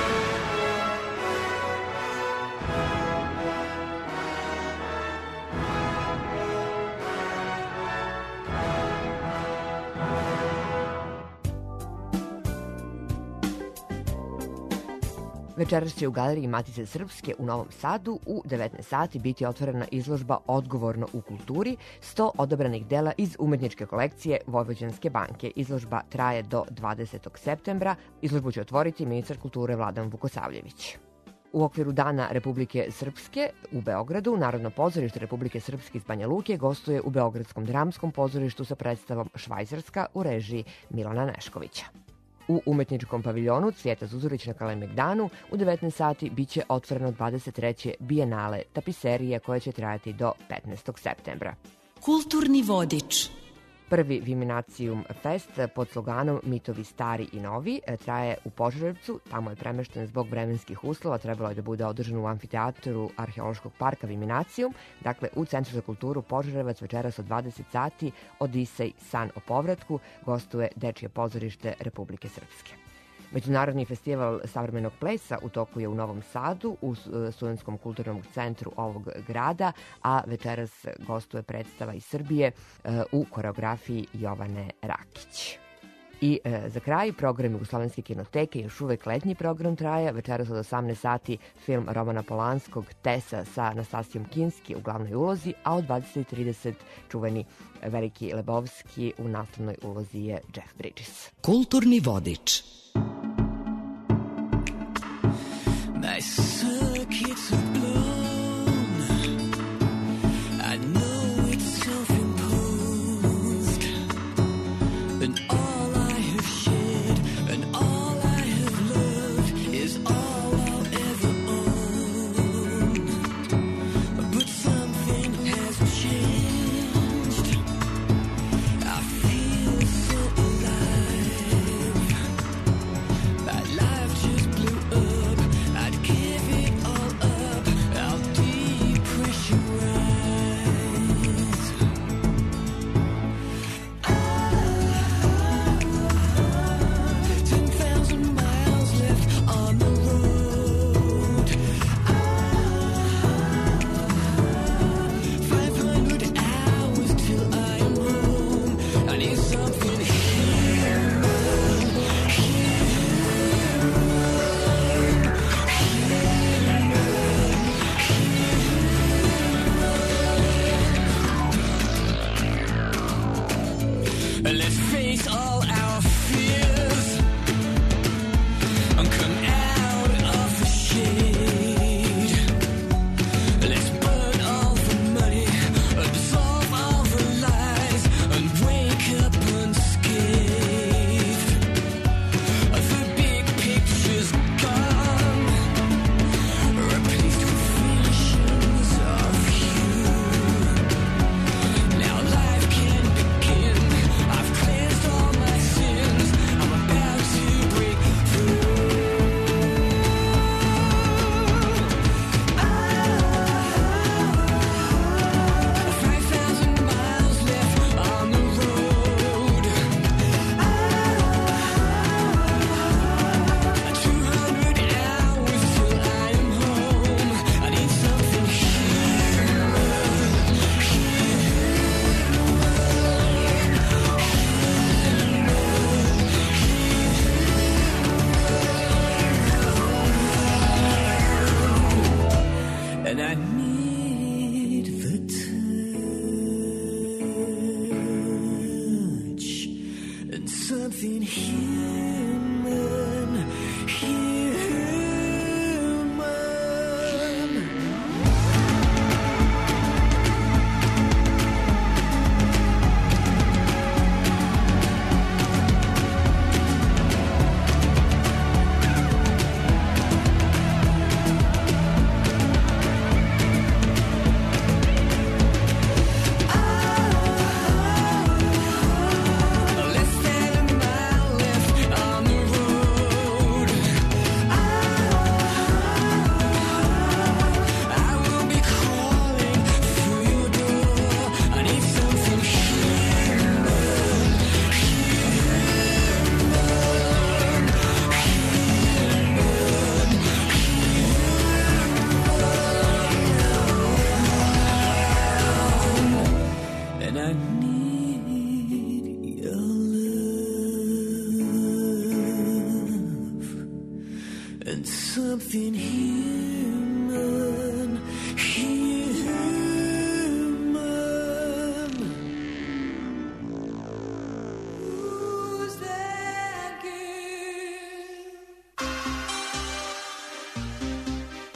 Večeras će u Galeriji Matice Srpske u Novom Sadu u devetnaest sati biti otvorena izložba Odgovorno u kulturi, sto odabranih dela iz umetničke kolekcije Vojvođanske banke. Izložba traje do dvadesetog septembra. Izložbu će otvoriti ministar kulture Vladan Vukosavljević. U okviru Dana Republike Srpske u Beogradu, Narodno pozorište Republike Srpske iz Banja Luke gostuje u Beogradskom dramskom pozorištu sa predstavom Švajcarska u režiji Milana Neškovića. U umetničkom paviljonu Cvijeta Zuzorić na Kalemegdanu u devetnaest sati biće otvoreno dvadeset treće bijenale tapiserije koje će trajati do petnaestog septembra. Kulturni vodič. Prvi Viminacijum Fest pod sloganom Mitovi stari i novi traje u Požarevcu, tamo je premešten zbog vremenskih uslova, trebalo je da bude održan u amfiteatru Arheološkog parka Viminacijum, dakle u Centru za kulturu Požarevac večeras od dvadeset sati Odisej san o povratku gostuje Dečije pozorište Republike Srpske. Međunarodni festival savremenog plesa u toku je u Novom Sadu u Studentskom kulturnom centru ovog grada, a večeras gostuje predstava iz Srbije u koreografiji Jovane Rakić. I e, za kraj, program Jugoslovenske kinoteke, još uvek letnji program traje, večeras od osamnaest sati film Romana Polanskog Tesa sa Anastasijom Kinski u glavnoj ulozi, a od dvadeset trideset čuveni Veliki Lebovski u nastavnoj ulozi je Jeff Bridges. Kulturni vodič. My circuits are blown. I know it's self-imposed. And all I have shared and all I have loved is all I'll ever own. But something has changed. I feel so alive. My life just blew up. I'd give it all up. I'll depressurize. Ten thousand miles left on the road. Five hundred hours till I am home. I need something human. Let's face all our fears and come out of the shade. Let's burn all the money, absolve all the lies, and wake up unscathed. The big picture's gone, replaced with visions of you. Now life can begin. I've cleansed all my sins. I'm about to break through. Five thousand miles left on the road. Two hundred hours till I am home. I need something and I need the touch and something human, human. Less than a mile left on the road. I will be crawling through your door. I need something human. And I need your love and something human, human. Who's that girl?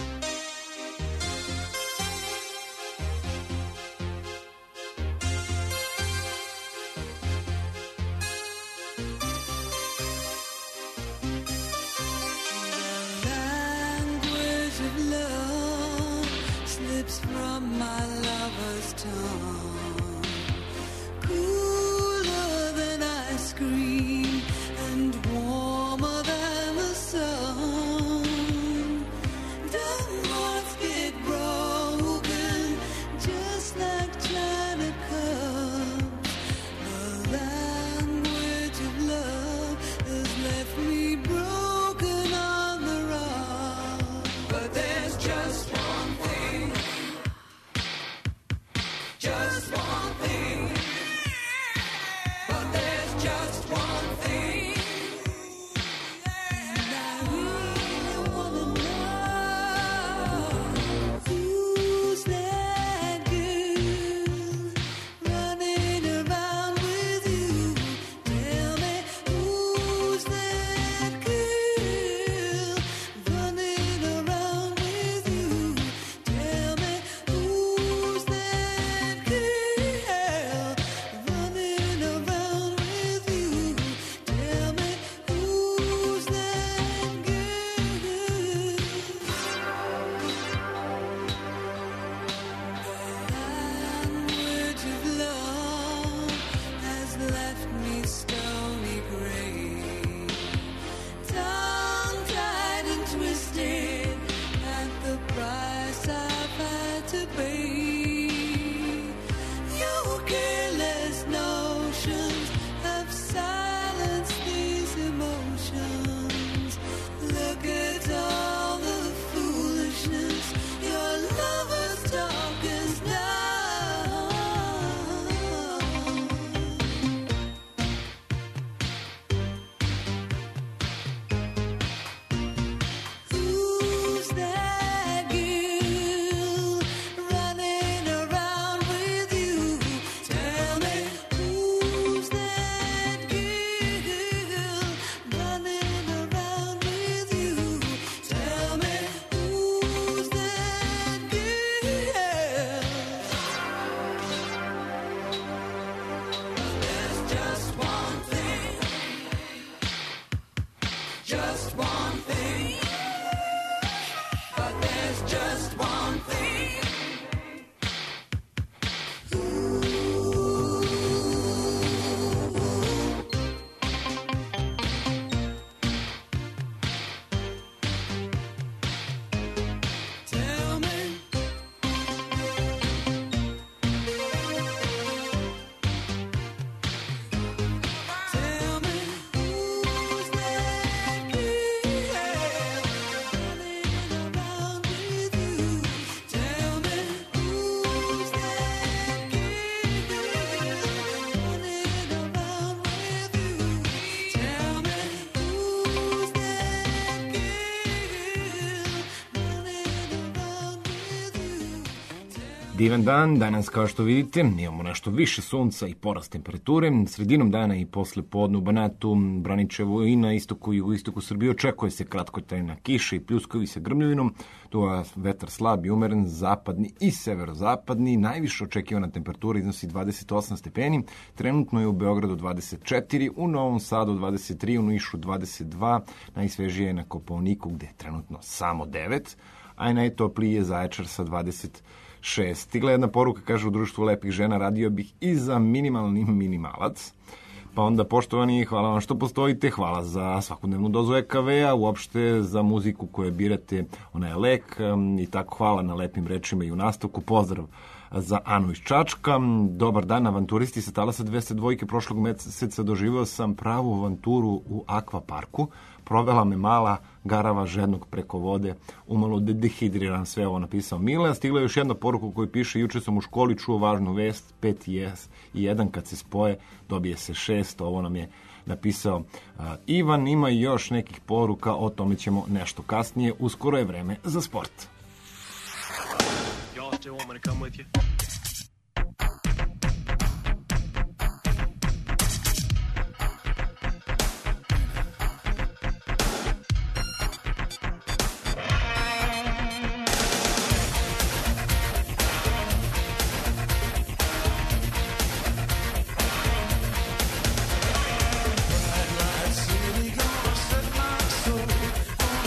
Divan dan, danas kao što vidite imamo nešto više sunca i porast temperature. Sredinom dana i posle podne u Banatu, Braničevu i na istoku i u istoku Srbije očekuje se kratkotrajna kiša i pljuskovi sa grmljavinom. Tu je vetar slab i umeren, zapadni i severozapadni. Najviše očekivana temperatura iznosi dvadeset osam stepeni. Trenutno je u Beogradu dvadeset četiri, u Novom Sadu dvadeset tri, u Nišu dvadeset dva, najsvežije je na Kopaoniku gde je trenutno samo devet, a i najtopliji je Zaječar sa dvadeset šest. Stigla jedna poruka, kaže, u društvu lepih žena radio bih i za minimalni minimalac. Pa onda, poštovani, hvala vam što postojite, hvala za svakodnevnu dozu E K V-a, uopšte za muziku koju birate, ona je lek, i tako hvala na lepim rečima i u nastavku. Pozdrav za Anu iz Čačka. Dobar dan, avanturisti sa talasa dvesta dva prošlog meseca doživio sam pravu avanturu u akvaparku. Provela me mala garava žednog preko vode, umalo dehidriran, sve ovo napisao Mile. Stigla je još jedna poruka koju piše: juče sam u školi čuo važnu vest, pet i jedan kad se spoje dobije se šest. Ovo nam je napisao uh, Ivan. Ima i još nekih poruka, o tome ćemo nešto kasnije. Uskoro je vreme za sport. Y'all still want me to come with you?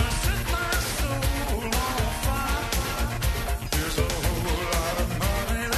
There's a whole lot of money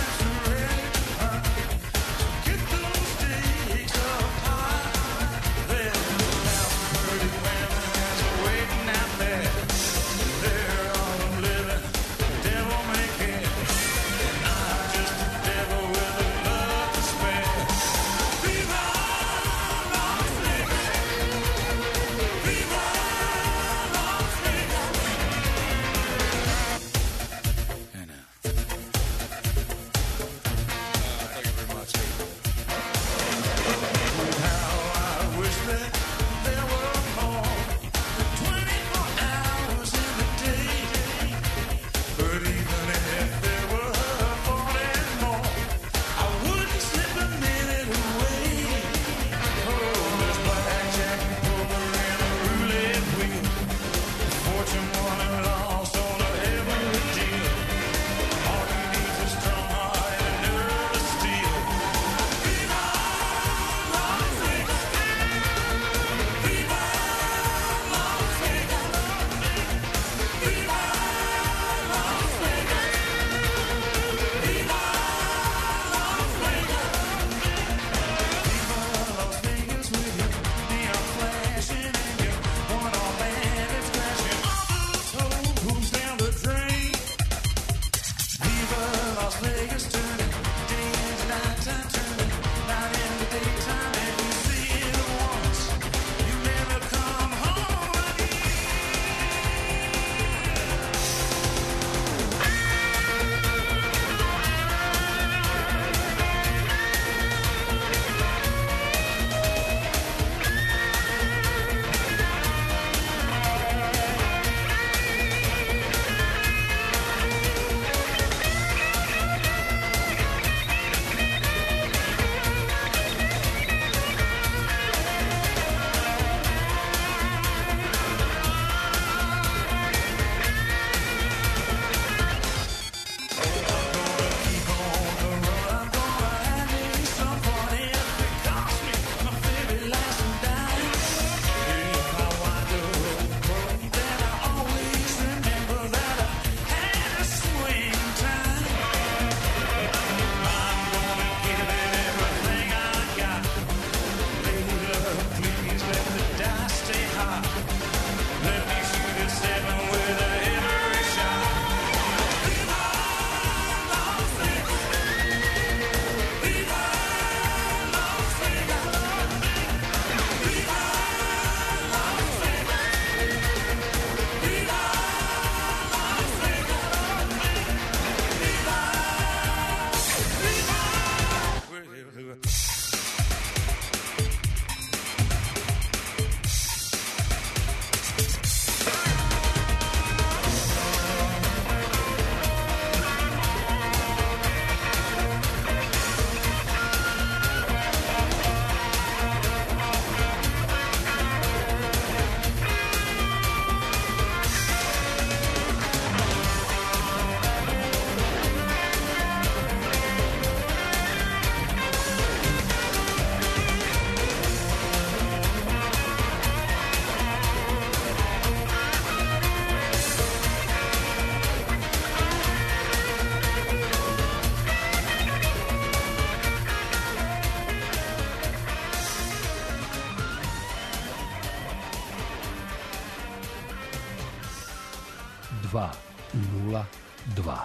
dva nula dva.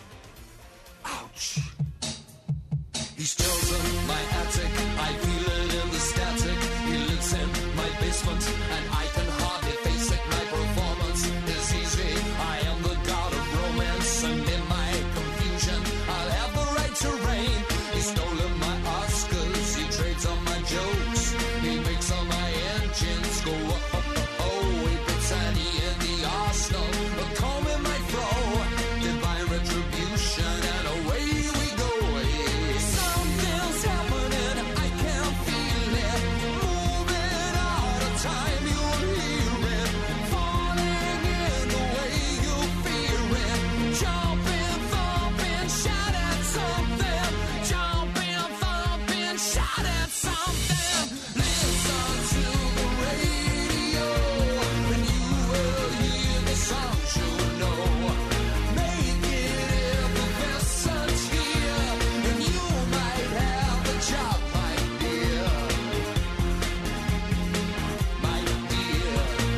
He's chosen my attic, I feel it in the static. He lives in my basement, and I can hardly face it. My performance is easy, I am the god of romance, and in my confusion, I'll have the right to reign. He's stolen my Oscars, he trades on my jokes, he makes all my engines go up, up, up, oh, he puts Annie in the arsenal, a comb in my fro, divine retribution, and away we go. Something's happening, I can feel it, moving out of time, you'll hear it, falling in the way you fear it, jumping, thumping, shout at something, jumping, thumping, shout at something, listen to the radio, and you will hear the songs you know, make it effervescent here, and you might have a job, my dear, my dear.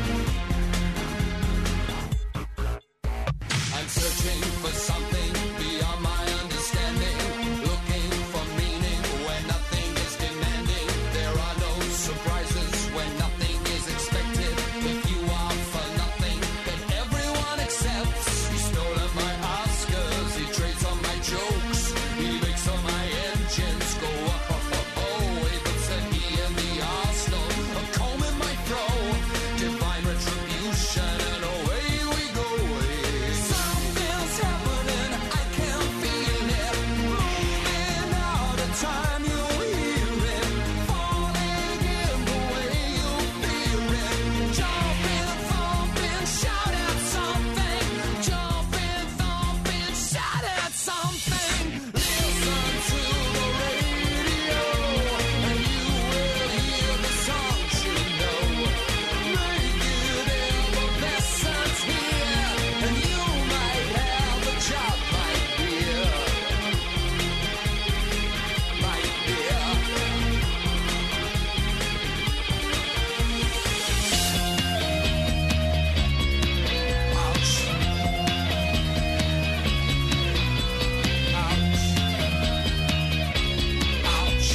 I'm searching for something beyond my understanding, looking for meaning where nothing is demanding. There are no surprises when nothing is expected. If you are for nothing, then everyone accepts. He's stolen my Oscars, he trades on my jokes, he makes all my engines go up, up, up, oh, he puts a he in the arsenal, a comb in my fro, divine retribution, and away we go. Something's happening, I can feel it, moving out of time, you'll hear it, falling in the way you fear it, jumping, thumping, shout at something, jumping, thumping, shout at something, listen to the radio, and you will hear the songs you know, make it effervescent here, and you might have a job, my dear, my dear. Ouch. Ouch. Ouch.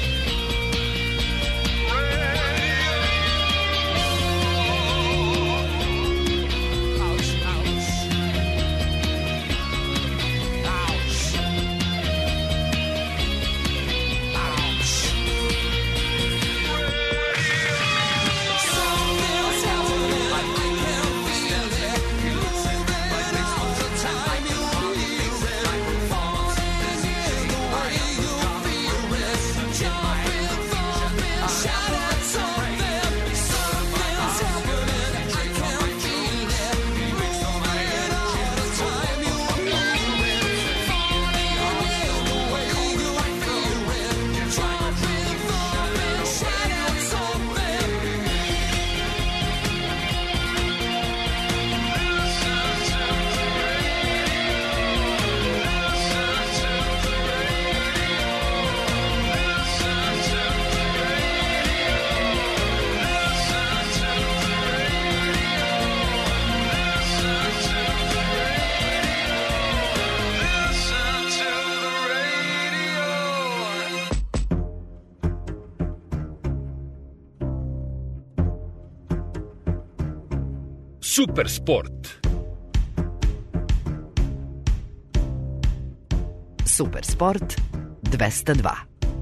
Ouch, ouch. Ouch. Ouch. Something's happening, I can feel it, moving out of time, you'll hear it, falling in the way you fear it, jumping, thumping, shout at something, something's happening, I can feel it, moving out of time, you'll hear it, falling in the way you fear it, jumping, thumping, shout at something. Super sport. Super sport dvesta dva.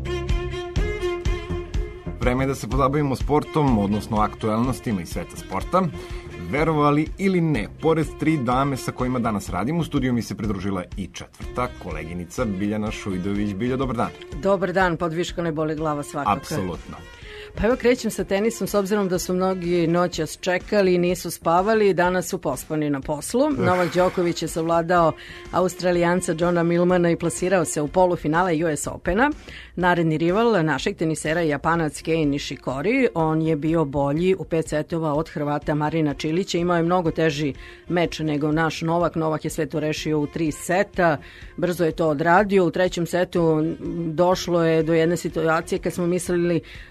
Vreme je da se pozabavimo sportom, odnosno aktuelnostima iz sveta sporta. Verovali ili ne, pored tri dame sa kojima danas radimo, u studiju mi se pridružila i četvrta koleginica Biljana Šujdović. Bilja, dobar dan. Dobar dan, podviška ne boli glava svakako. Apsolutno. Pa evo krećem sa tenisom, s obzirom da su mnogi noćas čekali i nisu spavali, danas su pospani na poslu. Novak Đoković je savladao Australijanca Johna Millmana i plasirao se u polufinale U S Opena. Naredni rival našeg tenisera je Japanac Kei Nishikori. On je bio bolji u pet setova od Hrvata Marina Čilića. Imao je mnogo teži meč nego naš Novak. Novak je sve to rešio u tri seta. Brzo je to odradio. U trećem setu došlo je do jedne situacije kad smo mislili da je moguće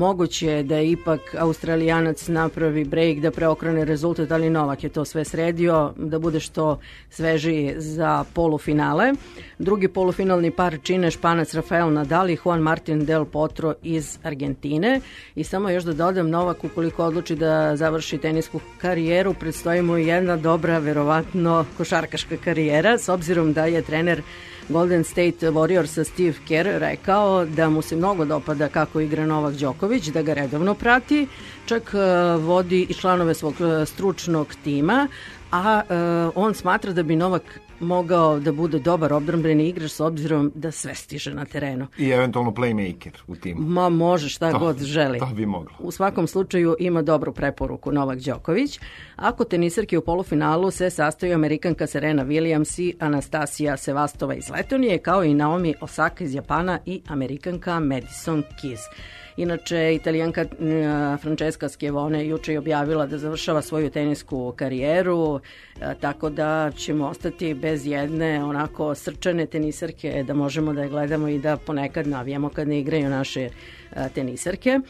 moguće je da ipak Australijanac napravi break, da preokrene rezultat, ali Novak je to sve sredio, da bude što svežiji za polufinale. Drugi polufinalni par čine Španac Rafael Nadal i Juan Martin del Potro iz Argentine. I samo još da dodam, Novak ukoliko odluči da završi tenisku karijeru, predstoji mu jedna dobra, verovatno košarkaška karijera, s obzirom da je trener Golden State Warriorsa Steve Kerr rekao da mu se mnogo dopada kako igra Novak Đoković, da ga redovno prati, čak vodi i članove svog stručnog tima, a on smatra da bi Novak mogao da bude dobar odbrambeni igrač s obzirom da sve stiže na terenu. I eventualno playmaker u timu. Ma može šta to, god želi. To bi moglo. U svakom slučaju ima dobru preporuku Novak Đoković. Ako tenisarke u polufinalu se sastoji Amerikanka Serena Williams i Anastasija Sevastova iz Letonije, kao i Naomi Osaka iz Japana i Amerikanka Madison Keys. Inače, Italijanka Francesca Schiavone juče je objavila da završava svoju tenisku karijeru, tako da ćemo ostati bez jedne onako srčane tenisarke, da možemo da je gledamo i da ponekad navijamo kad ne igraju naše tenisarke.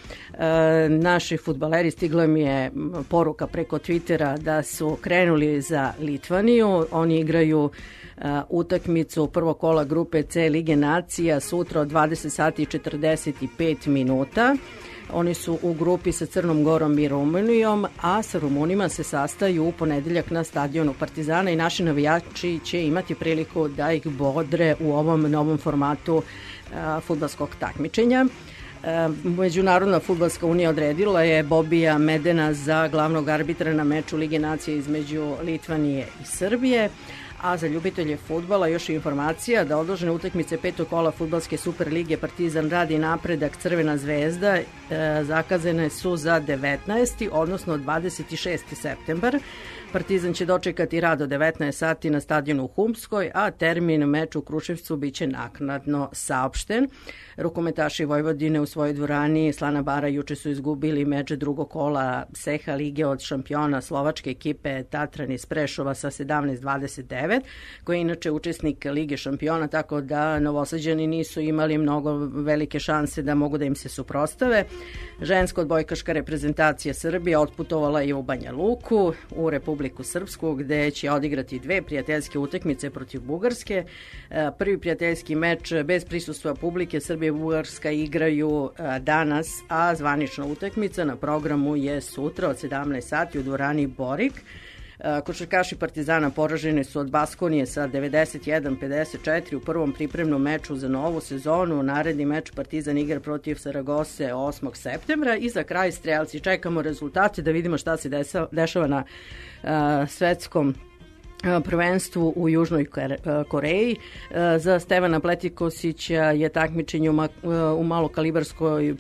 Naši fudbaleri, stigla mi je poruka preko Twittera da su krenuli za Litvaniju. Oni igraju utakmicu prvog kola grupe C Lige nacija sutra od dvadeset sati i četrdeset pet minuta. Oni su u grupi sa Crnom Gorom i Rumunijom, a sa Rumunima se sastaju u ponedeljak na stadionu Partizana i naši navijači će imati priliku da ih bodre u ovom novom formatu fudbalskog takmičenja. Međunarodna fudbalska unija odredila je Bobija Medena za glavnog arbitra na meču Lige nacije između Litvanije i Srbije. A za ljubitelje fudbala još je informacija da odložene utakmice petog kola fudbalske Super lige Partizan Rad i Napredak Crvena zvezda e, zakazane su za devetnaesti odnosno dvadeset šesti septembar. Partizan će dočekati Rad od devetnaest sati na stadionu u Humskoj, a termin meča u Kruševcu biće naknadno saopšten. Rukometaši Vojvodine u svojoj dvorani Slana Bara juče su izgubili meč drugog kola Seha lige od šampiona slovačke ekipe Tatran iz Prešova sa sedamnaest dvadeset devet, koji je inače učesnik Lige šampiona, tako da Novosađani nisu imali mnogo velike šanse da mogu da im se suprostave. Ženska odbojkaška reprezentacija Srbije otputovala je u Banja Luku, u Republiku Srpsku, gde će odigrati dve prijateljske utakmice protiv Bugarske. Prvi prijateljski meč bez prisustva publike Srbije i Bugarska igraju danas, a zvanična utakmica na programu je sutra od sedamnaest sati u dvorani Borik. Košarkaši Partizana poraženi su od Baskonije sa devedeset jedan pedeset četiri u prvom pripremnom meču za novu sezonu. Naredni meč Partizan igra protiv Saragose osmog septembra i za kraj strelci čekamo rezultate da vidimo šta se dešava na uh, svetskom prvenstvu u Južnoj Koreji. Za Stevana Pletikosića je takmičenje u malokalibarskoj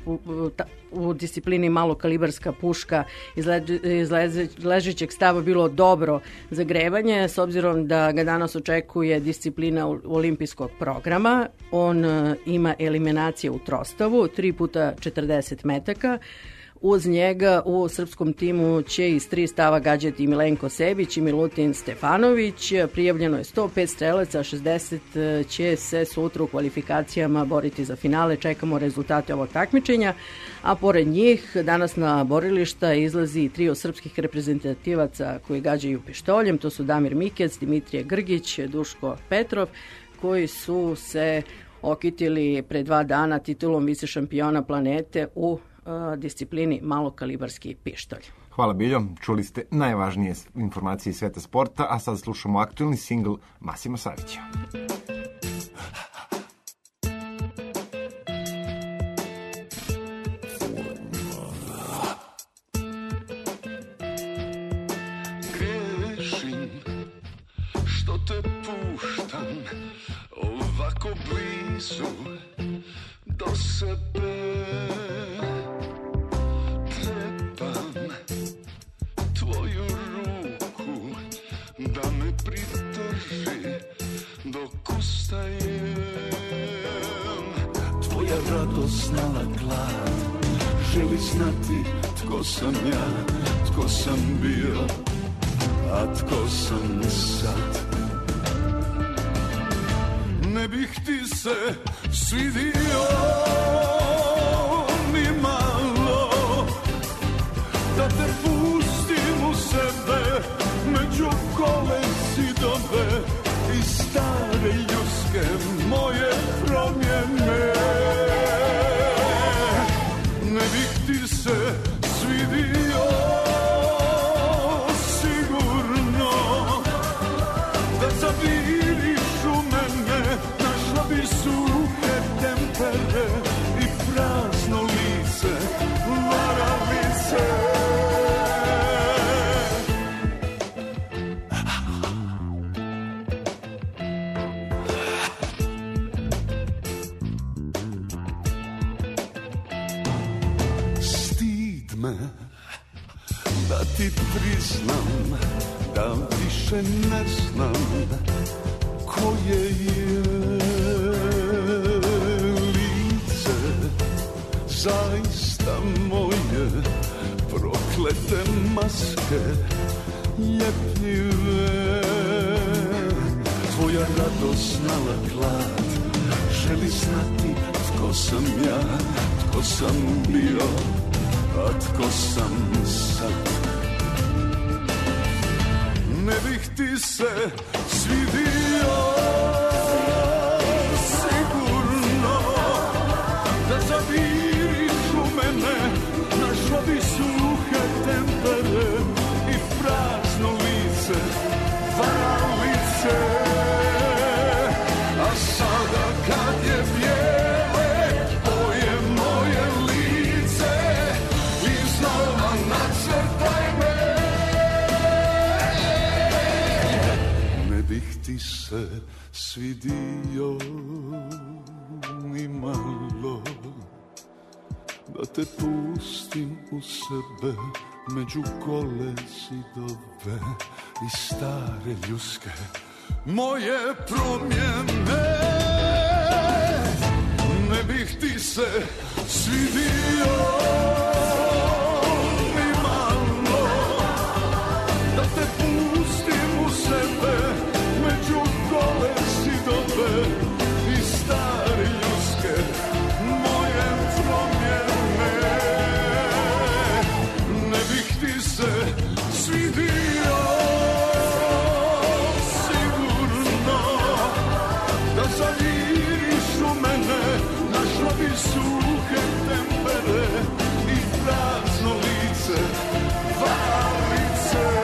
u disciplini malokalibarska puška iz, iz ležećeg stava bilo dobro zagrevanje, s obzirom da ga danas očekuje disciplina olimpijskog programa. On ima eliminacije u trostavu, tri puta četrdeset metaka. Uz njega u srpskom timu će iz tri stava gađati Milenko Sebić i Milutin Stefanović. Prijavljeno je sto pet strelaca, šezdeset će se sutra u kvalifikacijama boriti za finale. Čekamo rezultate ovog takmičenja. A pored njih danas na borilišta izlazi trio srpskih reprezentativaca koji gađaju pištoljem. To su Damir Mikec, Dimitrije Grgić, Duško Petrov, koji su se okitili pre dva dana titulom vice šampiona planete u disciplini malokalibarski pištolj. Hvala Biljo, čuli ste najvažnije informacije iz sveta sporta, a sad slušamo aktuelni singl Masima Savića. Grešim što te puštam ovako blizu do sebe. Da me pritrži dok ustajem. Tvoja radosna glad želi znati tko sam ja, tko sam bio, a tko sam sad. Ne bih ti se svidio ni malo, ti priznam da više ne znam koje je lice zaista moje, proklete maske ljepljive. Tvoja radosna glad želi znati tko sam ja, tko sam bio, a tko sam sad. Ne bih ti se svidio sigurno, da zaviriš u mene, našla bi suhe tempere i prazno lice, varalice. A sada kad je bijele boje moje lice, iznova nacrtaj me. Ne bih ti se svidio ni malo, da te pustim u sebe među gole zidove i stare ljuske moje promjene. Ne bih ti se svidio ni malo, da te pustim u sebe među gole zidove i stare ljuske moje promjene. Ne bih ti se svidio sigurno, da zaviriš u mene, našla bi suhe tempere i prazno lice, varalice.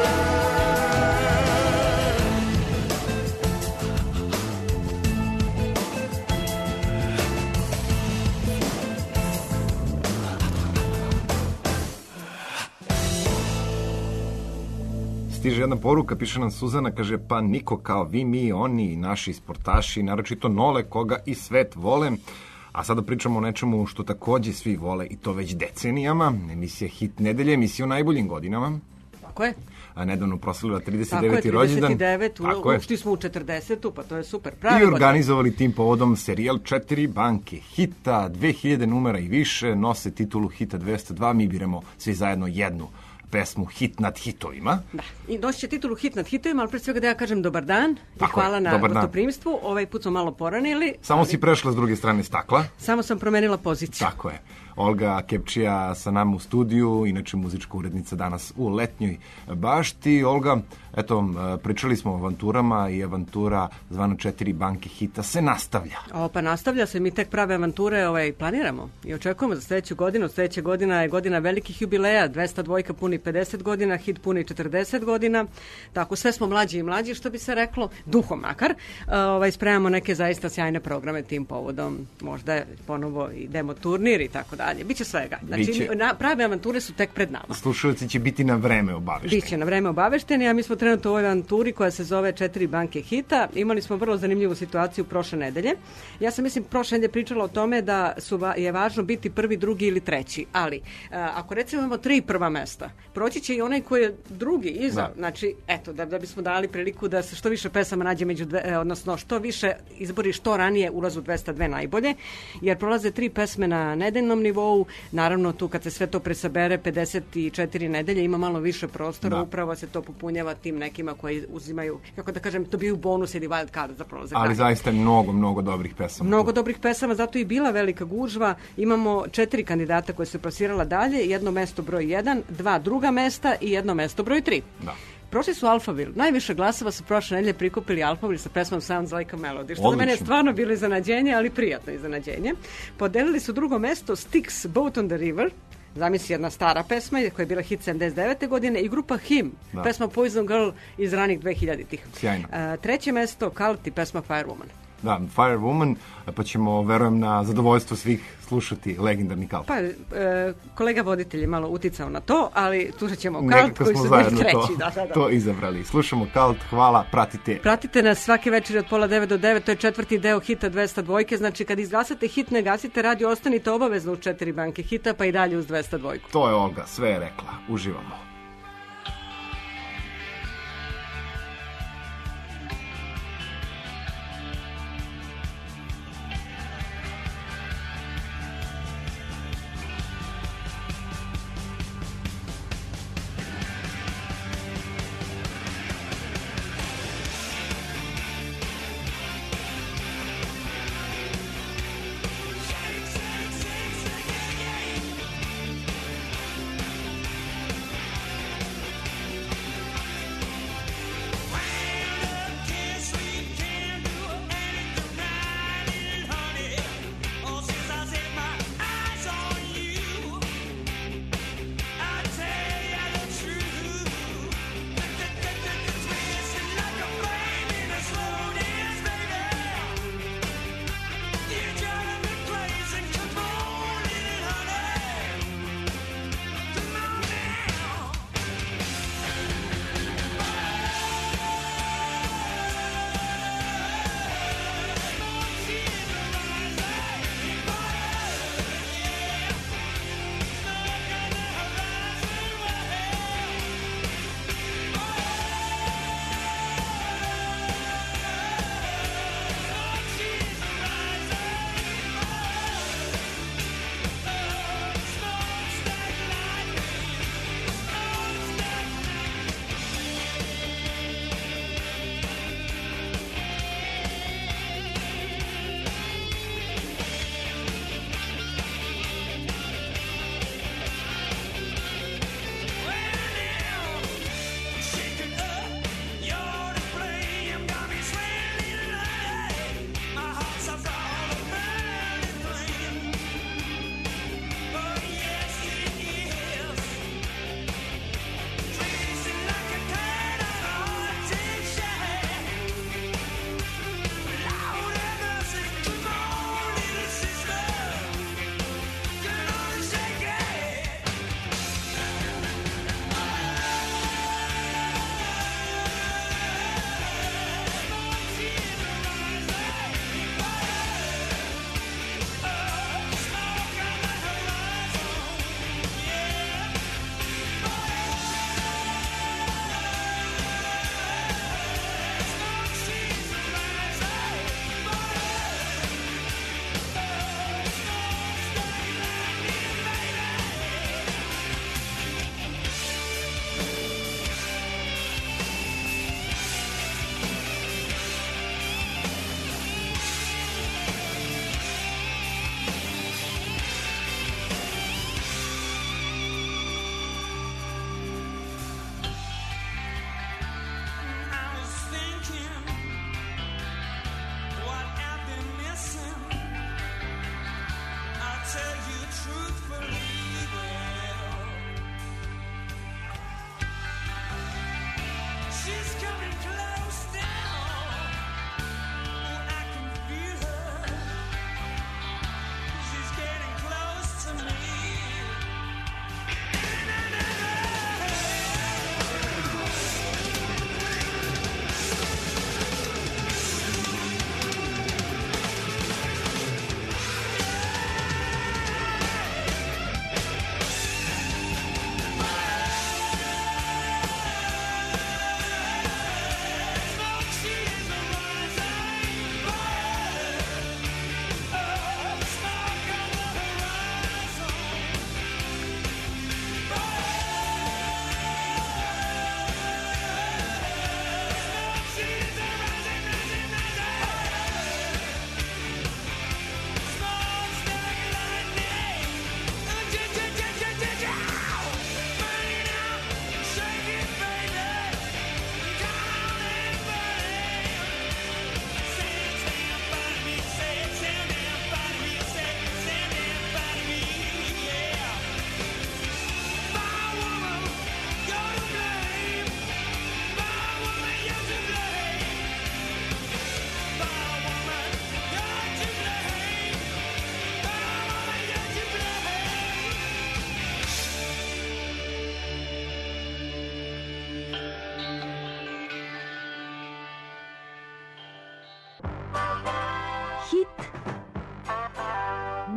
Stiže jedna poruka, piše nam Suzana, kaže pa niko kao vi, mi, oni, naši sportaši, naročito Nole, koga i svet vole. A sada pričamo o nečemu što takođe svi vole i to već decenijama. Emisija Hit nedelje, emisija o najboljim godinama. Tako je. A nedavno proslavila trideset deveti Tako je, rođendan. trideset devet, Tako je. ušli smo u četrdesetu, pa to je super. Pravi I organizovali tim povodom serijal Četiri banke hita, dve hiljade numera i više, nose titulu Hita dvesta dva, mi biramo svi zajedno jednu pesmu Hit nad hitovima. Da, i nosit će titulu Hit nad hitovima, ali pre svega da ja kažem dobar dan i Tako hvala je, na dobar dan. gostoprimstvu. Ovaj put smo malo poranili. Samo ali si prešla s druge strane stakla. Samo sam promenila poziciju. Tako je. Olga Kepčija sa nama u studiju, inače muzička urednica danas u letnjoj bašti. Olga, eto, pričali smo o avanturama i avantura zvana Četiri banke hita se nastavlja. O, pa nastavlja se, mi tek prave avanture ovaj, planiramo i očekujemo za sledeću godinu. Sledeća godina je godina velikih jubileja, dvesta dvojka puni pedeset godina, hit puni četrdeset godina, tako sve smo mlađi i mlađi, što bi se reklo, duhom makar. Ovaj, spremamo neke zaista sjajne programe tim povodom, možda ponovo i demo turnir i tako dalje. Biće svega. Znači, Biće. Na, prave avanture su tek pred nama. Slušalci će biti na vreme obavešteni. Biće na vreme obavešteni, a mi smo trenutno u ovoj avanturi koja se zove Četiri banke hita. Imali smo vrlo zanimljivu situaciju prošle nedelje. Ja sam, mislim, prošle nedelje pričala o tome da su, je važno biti prvi, drugi ili treći. Ali, a, ako recimo imamo tri prva mesta, proći će i onaj koji je drugi iza. Da. Znači, eto, da, da bismo dali priliku da se što više pesama nađe među dve, odnosno što više izbori što ranije ulazu dvesta dva najbolje, jer prolaze tri pesme na nedeljnom nivou. Naravno, tu kad se sve to presabere, pedeset četiri nedelje, ima malo više prostora, Da. upravo se to popunjava tim nekima koji uzimaju, kako da kažem, to bio bonus ili wild card za prolazak. Ali dalje. zaista je mnogo, mnogo dobrih pesama. Mnogo tu. dobrih pesama, zato i bila velika gužva. Imamo četiri kandidata koje su plasirala dalje, jedno mesto broj jedan, dva druga mesta i jedno mesto broj tri. Da. Prošli su Alphaville. Najviše glasova su prošle nedelje prikupili Alphaville sa pesmom Sounds Like a Melody, što za mene je Odlično. stvarno bilo iznenađenje, ali prijatno iznenađenje. Podelili su drugo mesto Styx, Boat on the River, zamisli jedna stara pesma koja je bila hit sedamdeset devete godine, i grupa Him, Da. pesma Poison Girl iz ranih dvehiljaditih. Sjajno. A, treće mesto Cult i pesma Firewoman. Da, Firewoman, pa ćemo, verujem, na zadovoljstvo svih slušati legendarni Cult. Pa, e, kolega voditelj je malo uticao na to, ali slušat ćemo Cult Nekako koji smo su bili zajedno treći. to, Da, da, da. to izabrali. Slušamo Cult, hvala, pratite. Pratite nas svake večeri od pola devet do devet, to je četvrti deo hita dvesta dva. Znači, kad izglasate hit, ne gasite radio, ostanite obavezno uz Četiri banke hita, pa i dalje uz dvesta dva. To je Olga, sve je rekla. Uživamo.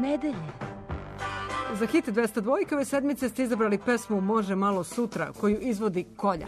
nedelje. Za hit dvesta dva ove sedmice ste izabrali pesmu Može malo sutra, koju izvodi Kolja.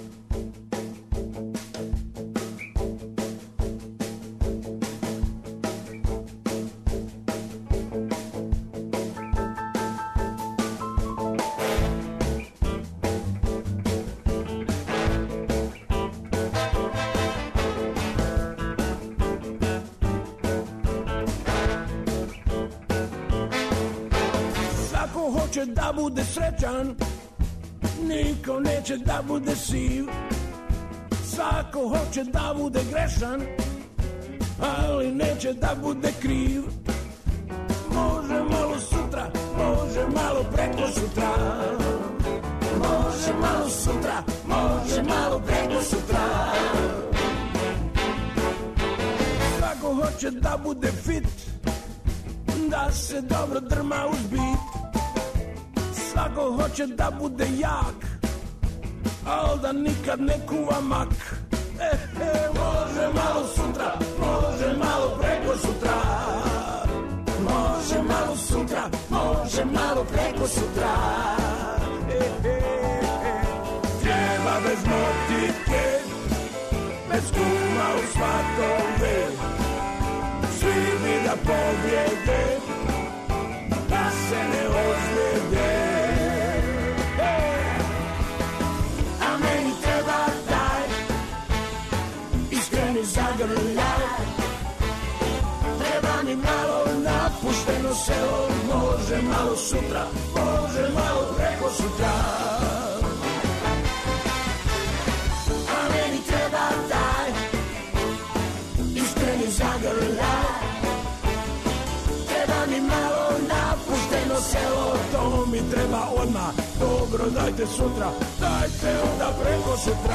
Hoće da bude srećan, niko neće da bude siv. Svako hoće da bude grešan, ali neće da bude kriv. Može malo sutra, može malo preko sutra. Može malo sutra, može malo preko sutra. Svako hoće da bude fit, da se dobro drma uz bit. Svako hoće da bude jak, al da nikad ne kuva mak. E, e, može malo sutra, može malo preko sutra. Može malo sutra, može malo preko sutra. E, e, e. Treba bez motike, bez kuma u svatove. Svi bi da pobjede, da se ne ozljede. Zagrljaj, treba mi malo napušteno selo. Može malo sutra, može malo preko sutra. A meni treba taj iskreni zagrljaj. Treba mi malo napušteno selo. To mi treba odmah, dobro dajte sutra. Dajte onda preko sutra.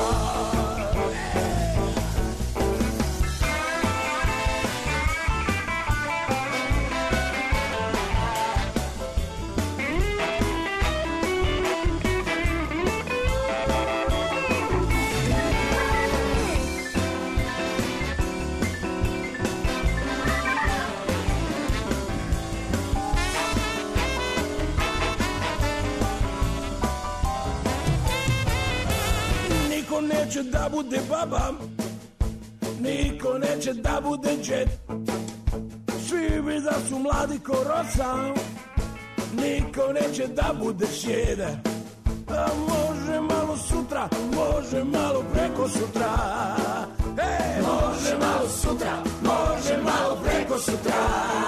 Neće da bude baba, niko neće da bude džet. Svi bi da su mladi ko rosa, niko neće da bude sjede. A može malo sutra, može malo preko sutra. Hey, može malo sutra, može malo preko sutra.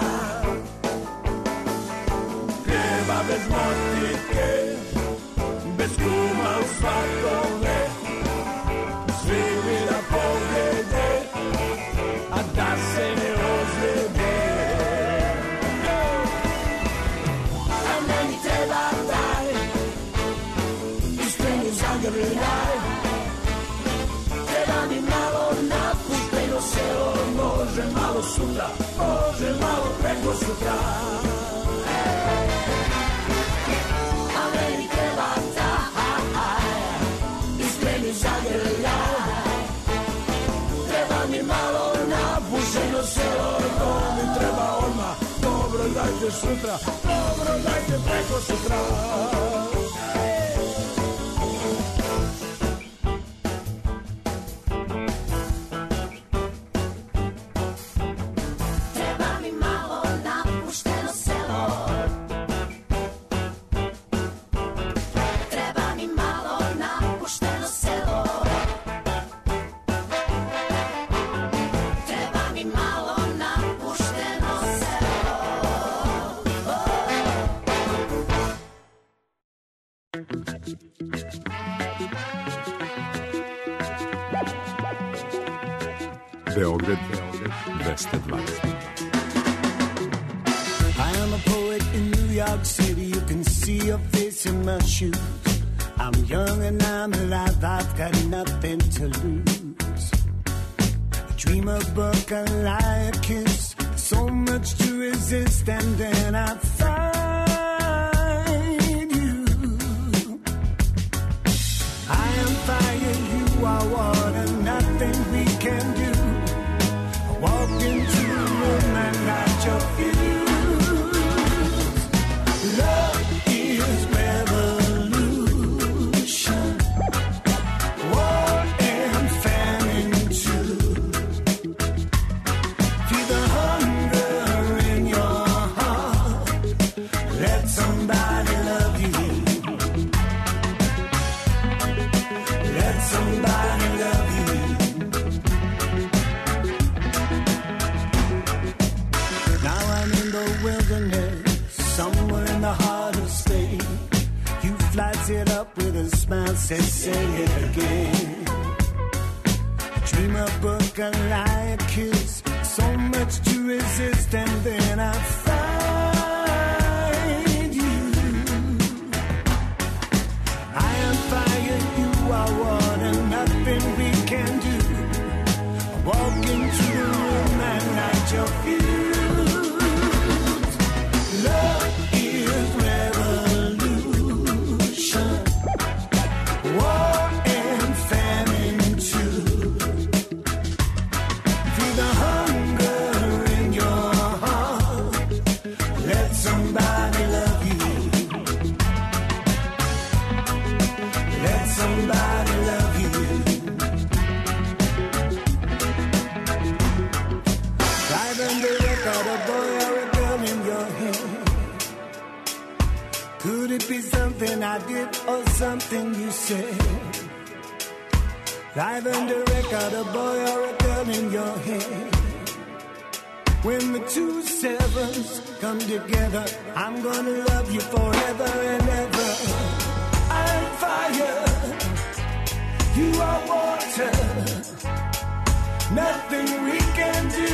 Treba bez motike, bez kuma u svatove. Svi bi da pobjede, a da se ne ozljede. A meni treba taj iskreni zagrljaj. Treba mi malo napušteno selo. Može malo sutra, može malo preko sutra. A meni treba taj iskreni zagrljaj. Treba mi malo napušteno selo. To mi treba odmah, dobro dajte sutra. Dobro dajte preko sutra. Treba mi malo napušteno selo. Treba mi malo napušteno selo. Treba mi malo napušteno selo. Beograd dvesta dva. I am a poet in New York City. You can see your face in my shoes. I'm young and I'm alive. I've got nothing to lose. A dream, a book, a lie, a kiss. So much to resist, and then I find you. I am fire, you are water. Nothing we can do. I walk into the room and light your fuse. I'll say, say it again. Dream a book, a lie, a kiss, so much to resist, and then I find you. I am fire, you are water, nothing we can do. Walk into the room and light your fuse. Love is revolution, war and famine too. Feel the hunger in your heart. Let somebody love you. Let somebody love you. Live in the record, a boy or a girl in your hand. Could it be something I did or something you said? Live in the record, a boy or a girl in your hand. When the two sevens come together, I'm gonna love you forever and ever. I'm fire, you are water, nothing we can do.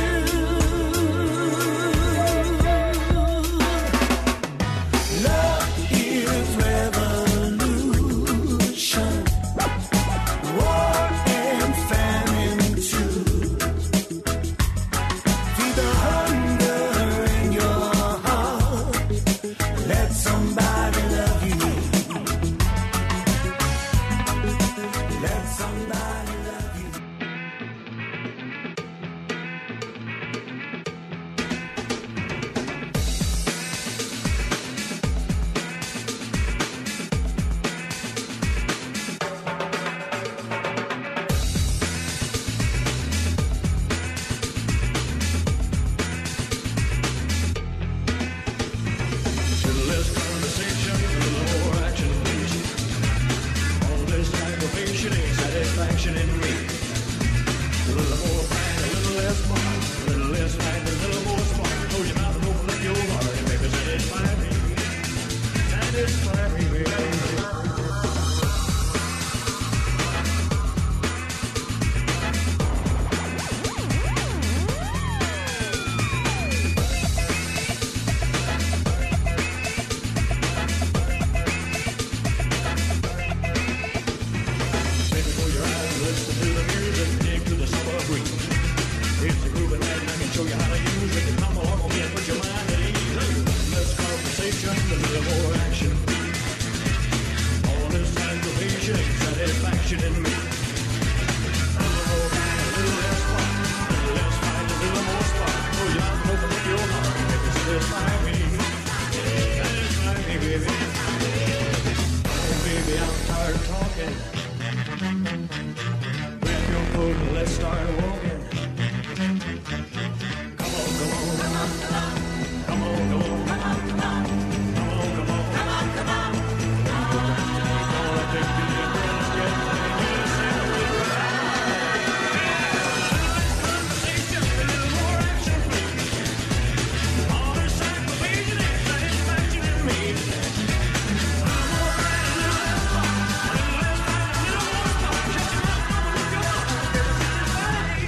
Love is revolution, war and famine too. Feel the hunger in your heart. Let somebody love you. Let somebody love you. Little less conversation, a little more action, please. All this aggravation ain't satisfaction in me. A little more fight, a little less spark. A little less fight, a little more spark. Close your mouth and open up your heart and baby, satisfy me. Satisfy me, baby. Baby, close your eyes and listen to the music, dig to the summer breeze. It's a grooving night and I can show you how to use it. Come along and put your mind at ease. Less conversation, a little more action. All this aggravation ain't satisfaction in me. A little more fight, a little less spark. A little less fight, a little more spark. Close your eyes and open up your heart and baby, satisfy me. Satisfy me, baby. Oh, baby, I'm tired of talking. Grab your coat and let's start walking. Come on, come on, come on, come on, come on, come on, come on, come on, come on, come on, come on, come on. Gonna take you to the get you to say the conversation, a little more action, please. All this aggravation ain't satisfaction in me. A little more fight, a little less spark. A little less fight, a little more spark. Shut your mouth, open up your heart.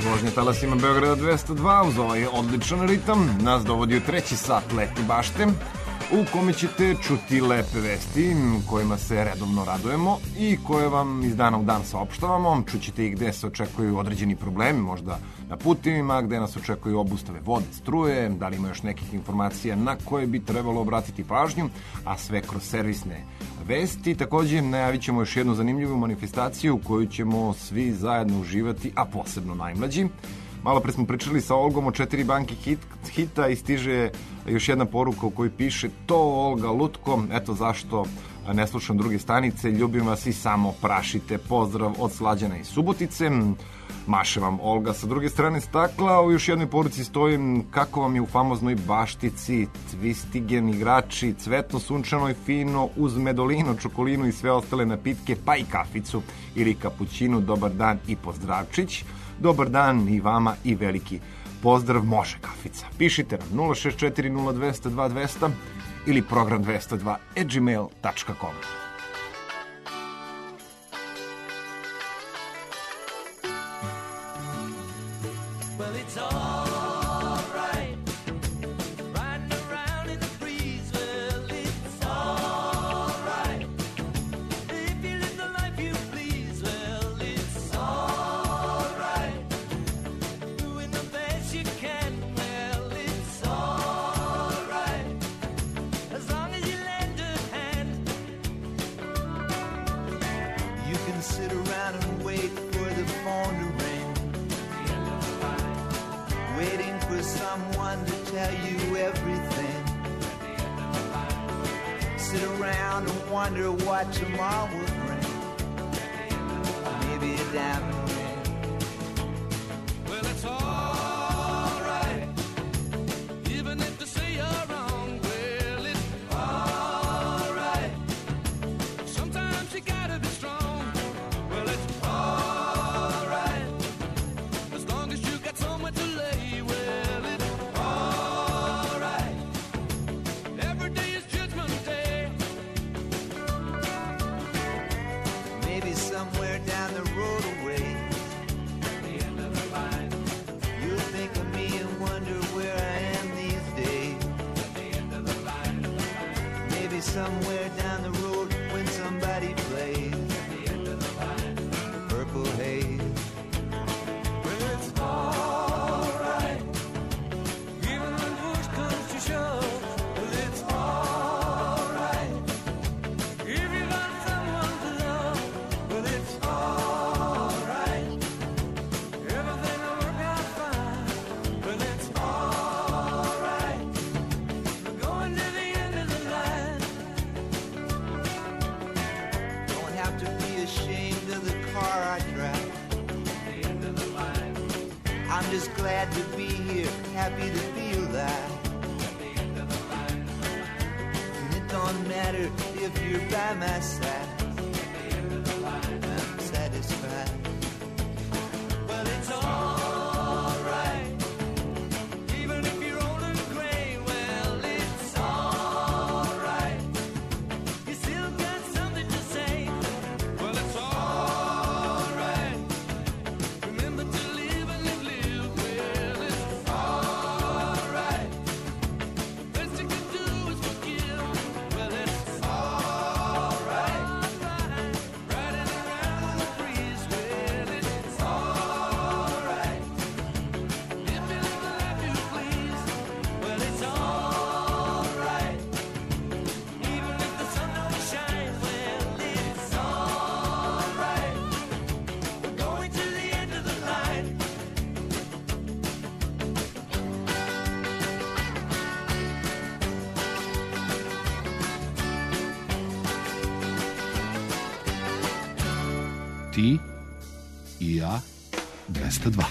Vožnje talasima Beograda dvesta dva uz ovaj odličan ritam nas dovodi u treći sat letnje bašte, u kome ćete čuti lepe vesti kojima se redovno radujemo i koje vam iz dana u dan saopštavamo. Čućete i gde se očekuju određeni problemi, možda na putevima, gde nas očekuju obustave vode, struje, da li ima još nekih informacija na koje bi trebalo obratiti pažnju, a sve kroz servisne vesti. Takođe najavit ćemo još jednu zanimljivu manifestaciju koju ćemo svi zajedno uživati, a posebno najmlađi. Malo pre smo pričali sa Olgom o četiri banke hit, hita i stiže još jedna poruka u kojoj piše: to Olga Lutko, eto zašto ne slušam druge stanice, ljubim vas i samo prašite. Pozdrav od Slađana iz Subotice. Maše vam Olga sa druge strane stakla. U još jednoj poruci stoji kako vam je u famoznoj baštici, twistigen igrači, cvetno, sunčano i fino, uz medolino, čokolinu i sve ostale napitke, pa i kaficu ili kapućinu. Dobar dan i pozdravčić. Dobar dan i vama i veliki pozdrav, može kafica. Pišite nam nula šest četiri nula dva nula dva dva nula nula ili program dvesta dva at gmail dot com. Ti i ja dvesta dva.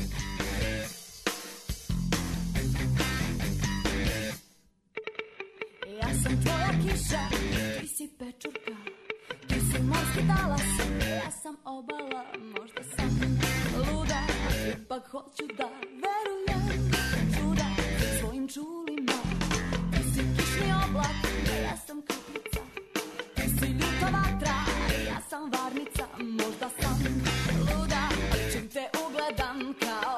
Ja sam tvoja kiša, ti si pečurka, ti si morski talas, ja sam obala, možda sam luda, ipak hoću da verujem čuda svojim čulima. Ti si kišni oblak, ja sam kaplica, ti si ljuta vatra, ja sam varnica, možda sam luda, čim te ugledam kao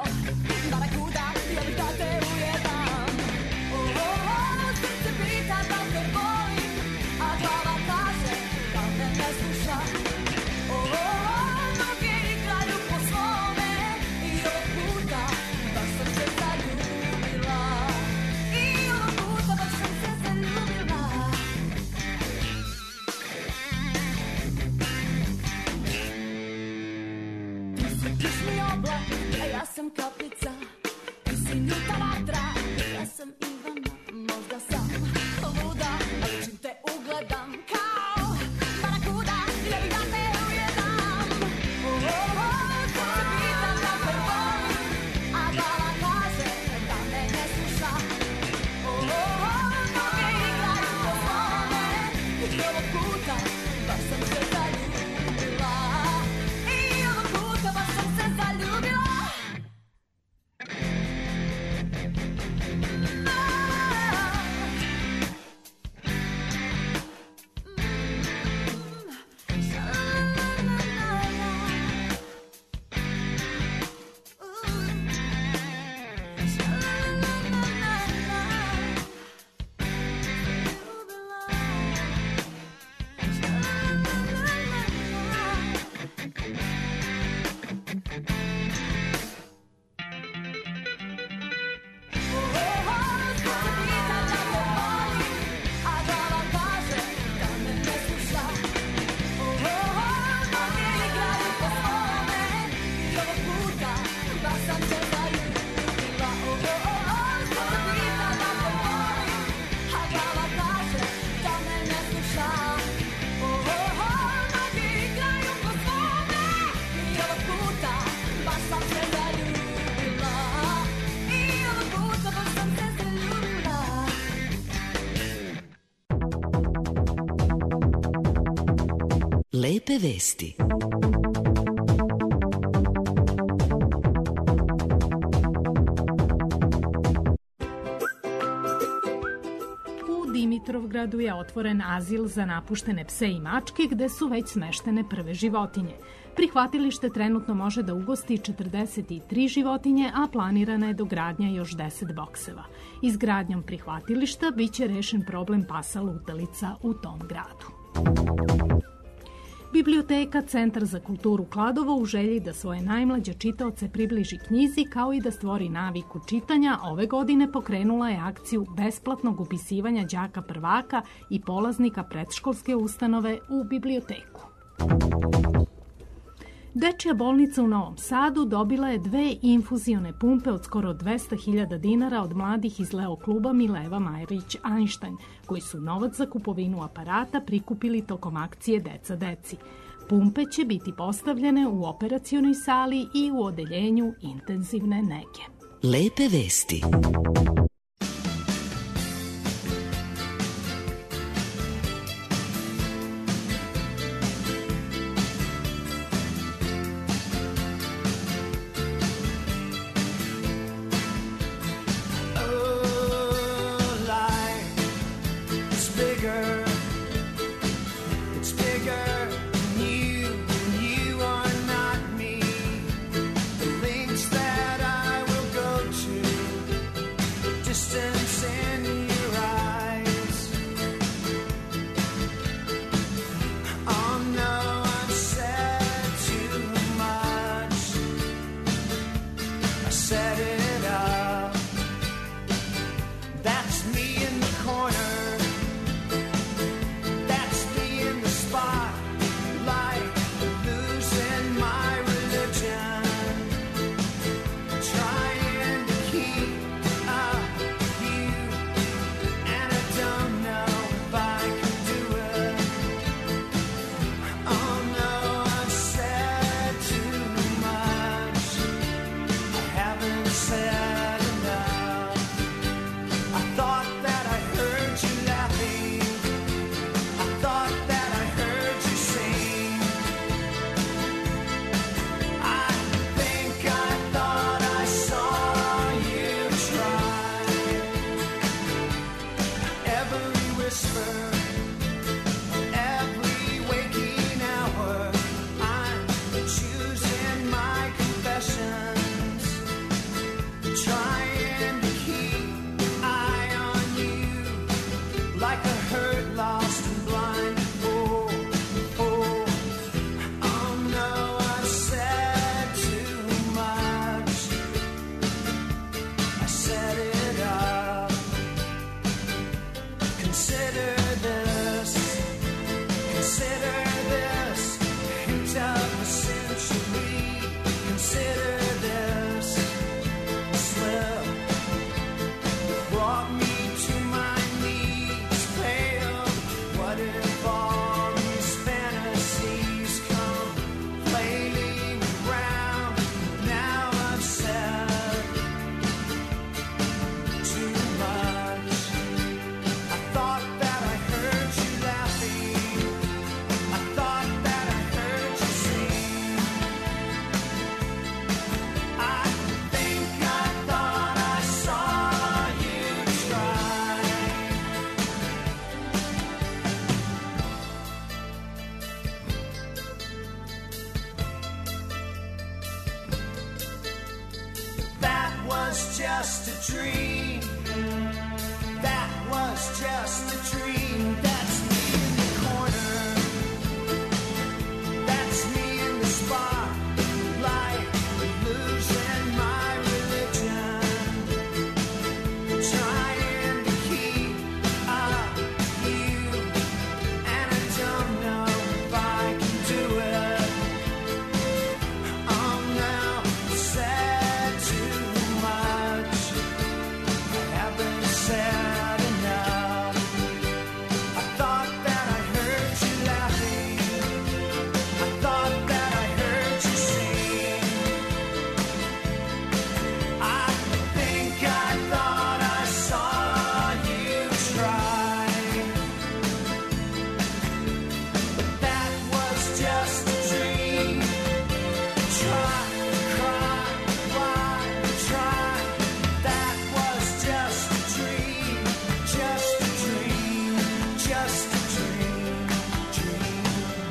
Kišni oblak, a ja sam kaplica. Ti si ljuta vatra, ja sam Ivana. Možda sam luda, ali čim te ugledam kao barakuda, ja bih da te ujedam. Oh, oh, oh, ko se pitam da te volim, a glava kaže da me ne sluša. Oh, oh, oh, noge igraju po svome, i ovog puta baš sam se zaljubila. I ovog puta baš sam se zaljubila. Lepe vesti. U Dimitrovgradu je otvoren azil za napuštene pse i mačke gde su već smeštene prve životinje. Prihvatilište trenutno može da ugosti četrdeset tri životinje, a planirana je dogradnja još deset bokseva. Izgradnjom prihvatilišta biće rešen problem pasa lutalica u tom gradu. Biblioteka Centar za kulturu Kladovo u želji da svoje najmlađe čitaoce približi knjizi kao i da stvori naviku čitanja, ove godine pokrenula je akciju besplatnog upisivanja đaka prvaka i polaznika predškolske ustanove u biblioteku. Dečija bolnica u Novom Sadu dobila je dve infuzione pumpe od skoro dvesta hiljada dinara od mladih iz Leo kluba Mileva Majerić-Einstein, koji su novac za kupovinu aparata prikupili tokom akcije Deca deci. Pumpe će biti postavljene u operacionoj sali i u odeljenju intenzivne nege. Lepe vesti. To just a dream. That was just a dream. That's me in the corner. That's me in the spotlight, losing my religion, trying to keep up with you, and I don't know if I can do it. I'm now sad too much. I haven't said enough. I thought that I heard you laughing. I thought that I heard you sing. I think I thought I saw you try. But that was just a dream. Try, cry, why, try. That was just a dream. Just a dream. Just a dream. Dream.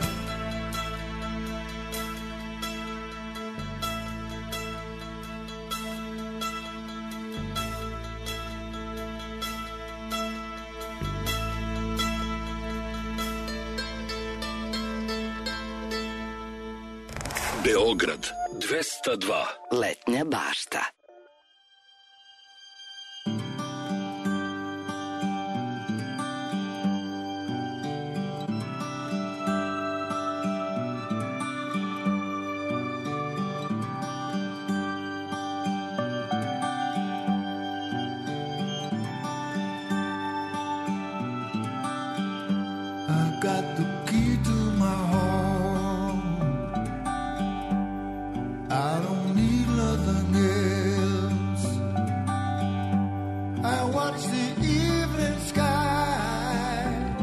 Beograd dvesta dva. Letnja bašta. I got the key to my home. I don't need nothing else. I watch the evening sky.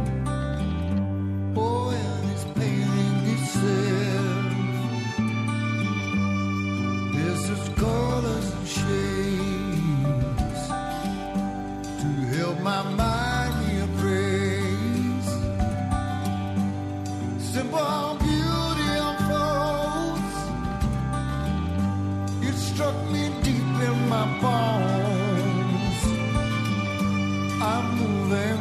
Oh, and it's painting itself. There's just colors and shades to help my mind reappraise. Simple beauty unfolds. It struck me deep in my bones. I'm moving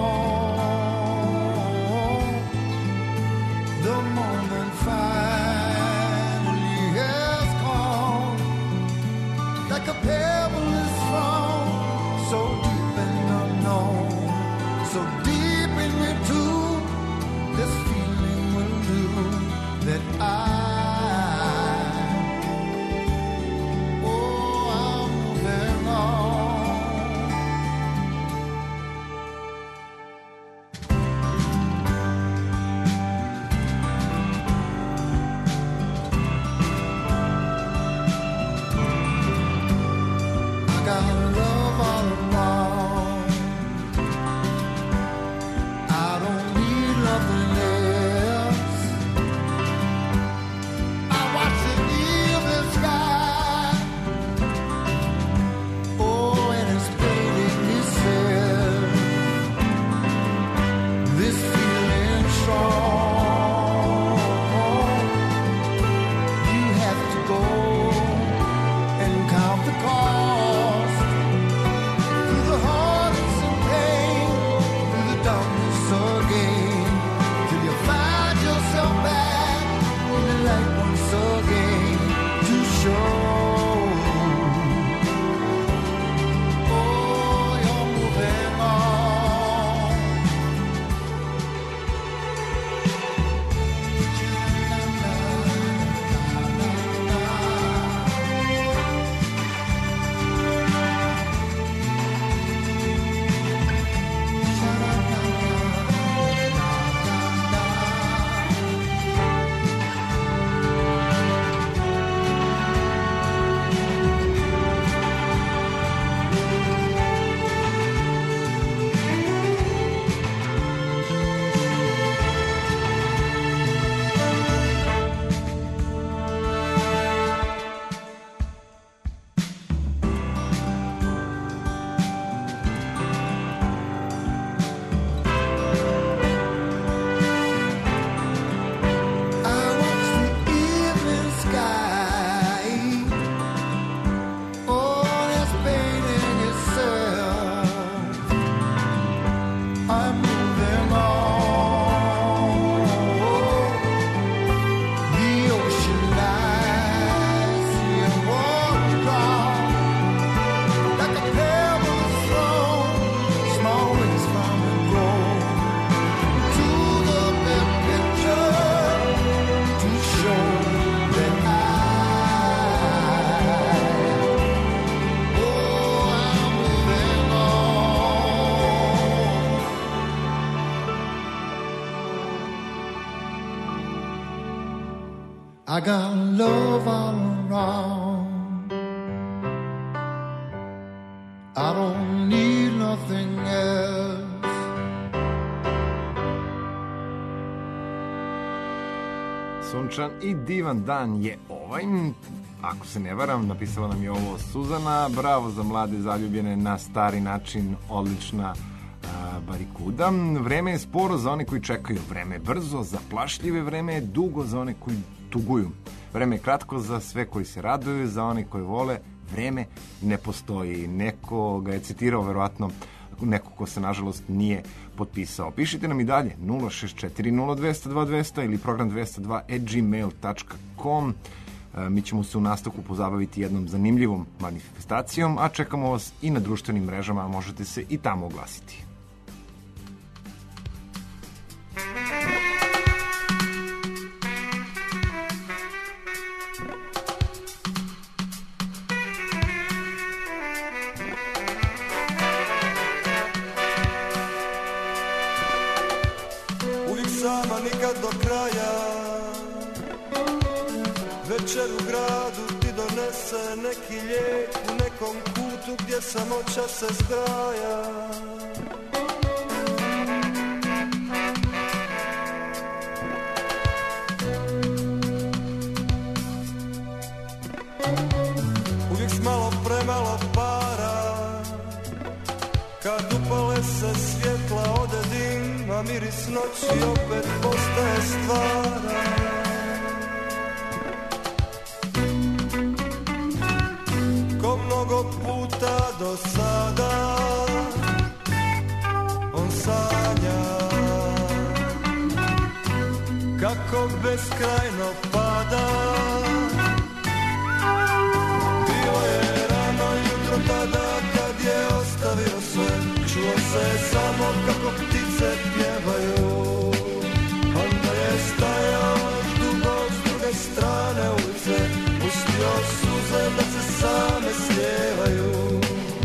on. The moment finally has come. Like a pebble is thrown so deep and unknown. So deep in me too. This feeling will do that I, oh, I'm moving on. I got love all around. I don't need nothing else. Sunčan i divan dan je ovaj. Ako se ne varam, napisala nam je ovo Suzana. Bravo za mlade zaljubljene na stari način, odlična a, barikuda. Vreme je sporo za one koji čekaju, vreme je brzo za plašljive, vreme je dugo za one koji tuguju. Vreme je kratko za sve koji se raduju, za one koji vole, vreme ne postoji. Neko ga je citirao, verovatno, neko ko se nažalost nije potpisao. Pišite nam i dalje nula šest četiri nula dva zero dva dva zero zero ili program dvesta dva at gmail dot com. Mi ćemo se u nastavku pozabaviti jednom zanimljivom manifestacijom, a čekamo vas i na društvenim mrežama, možete se i tamo oglasiti. Večer u gradu ti donese neki lijek u nekom kutu gdje samoća se zbraja. Uvijek s malo premalo para, kad upale se svjetla ode dim, a miris noći opet postaje stvara. Mnogo puta do sada on sanja kako beskrajno pada. Bilo je rano jutro tada kad je ostavio sve, čuo se samo kako ptice pjevaju. Onda je stajao dugo s druge strane ulice, pustio suze da se same slijevaju.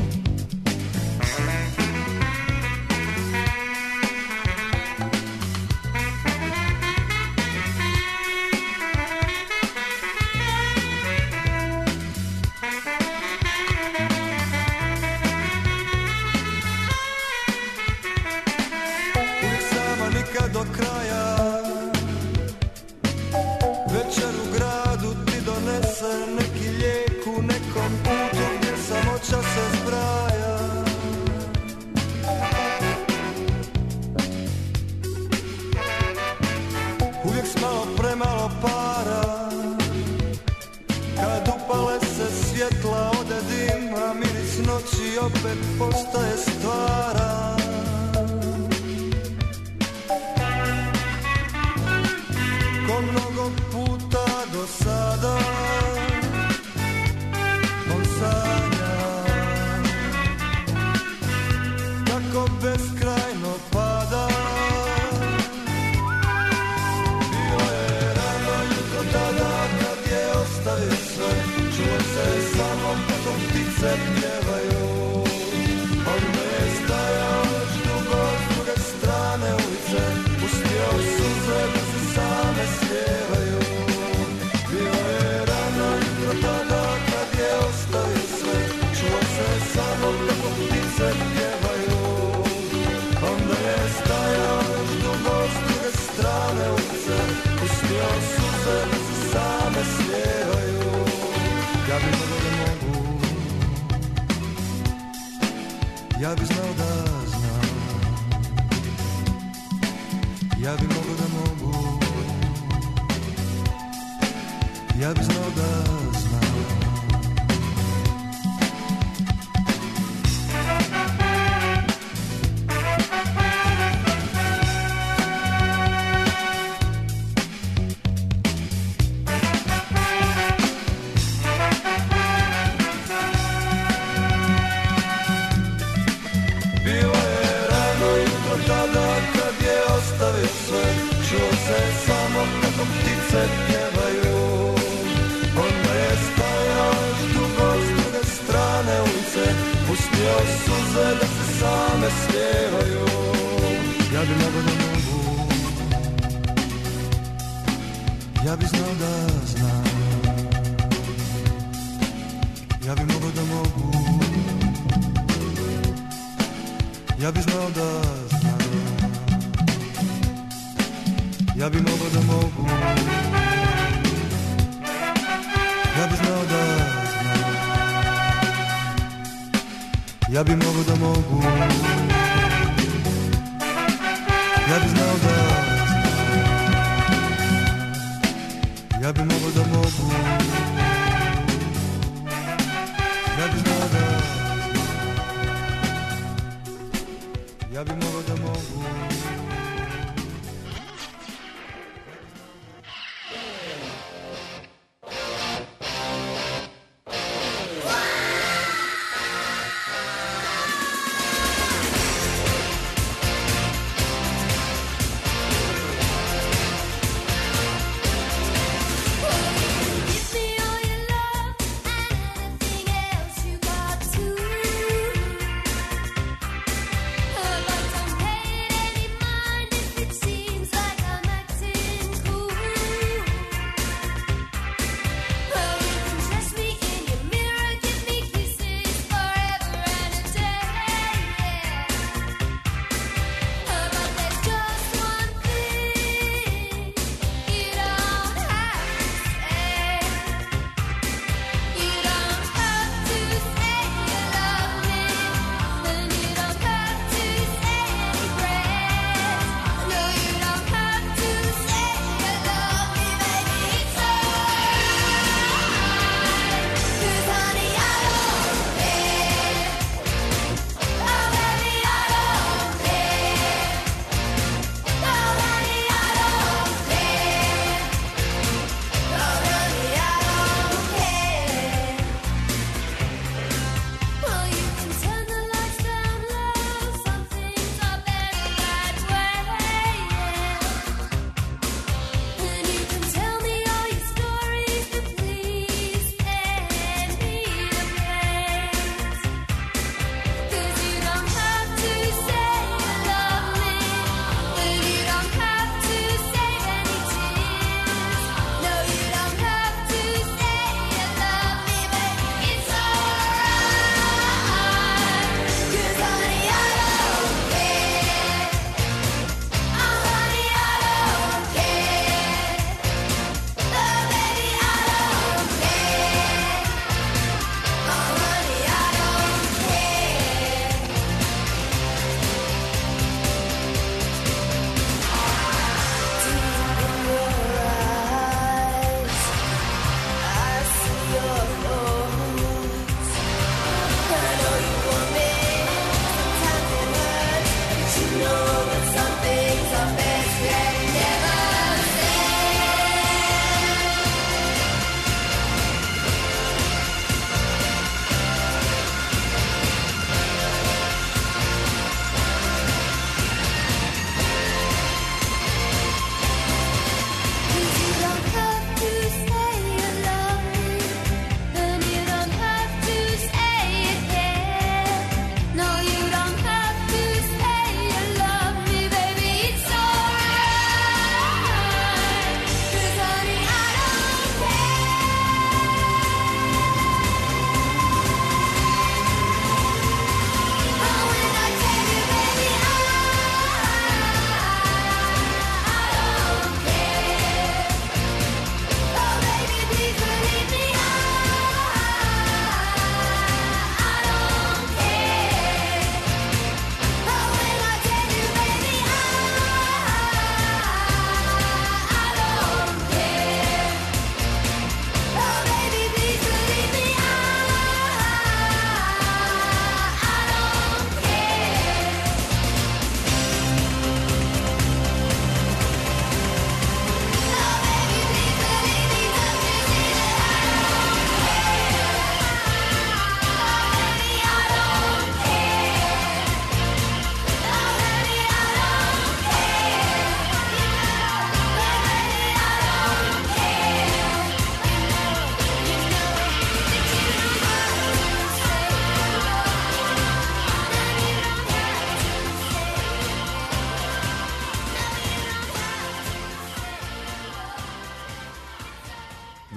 Uvijek sama nikad do kraja, večer u gradu ti donese neki lijek u nekom putu gdje samoća se zbraja. Uvijek s malo premalo para, kad upale se svjetla ode dim, a miris noći opet postaje stvara. Ko mnogo puta do sada on sanja kako beskrajno pada. Bilo je rano jutro tada kad je ostavio sve, čuo se samo kako ptice pjevaju. Onda je stajao još dugo s druge strane ulice, pustio suze da se same slijevaju. Bilo je rano jutro tada kad je ostavio sve, čuo se samo kako ptice pjevaju. Onda je stajao još dugo s druge strane ulice, pustio suze da se same slijevaju. Ja bi mogao da mogu, ja bi znao da znam, ja bi mogao da mogu, ja bi znao da znam. Bilo je rano jutro tada kad je ostavio sve, čuo se samo kako ptice pjevaju. Onda je stajao još dugo s druge strane ulice, pustio suze da se same slijevaju. Ja bi mogao da mogu, ja bi znao da znam, mogu, ja bi znao da znam, ja bi mogao da mogu, ja bi znao da znam, ja bi mogao da mogu, ja bi znao da znam, ja bi mogao da mogu, ja bi znao da znam, ja bi mogao da mogu. Give me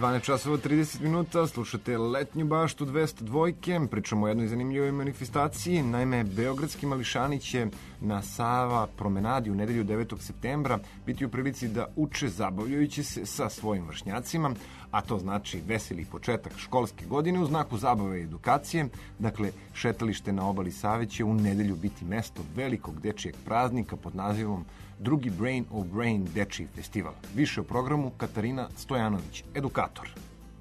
dvanaest časova trideset minuta, slušate Letnju baštu dvesta dva. Pričamo o jednoj zanimljivoj manifestaciji. Naime, beogradski mališani će na Sava promenadi u nedelju devetog septembra biti u prilici da uče zabavljajući se sa svojim vršnjacima, a to znači veseli početak školske godine u znaku zabave i edukacije. Dakle, šetalište na obali Save će u nedelju biti mesto velikog dečijeg praznika pod nazivom Drugi Brain of Brain dečiji festival. Više o programu Katarina Stojanović, edukator.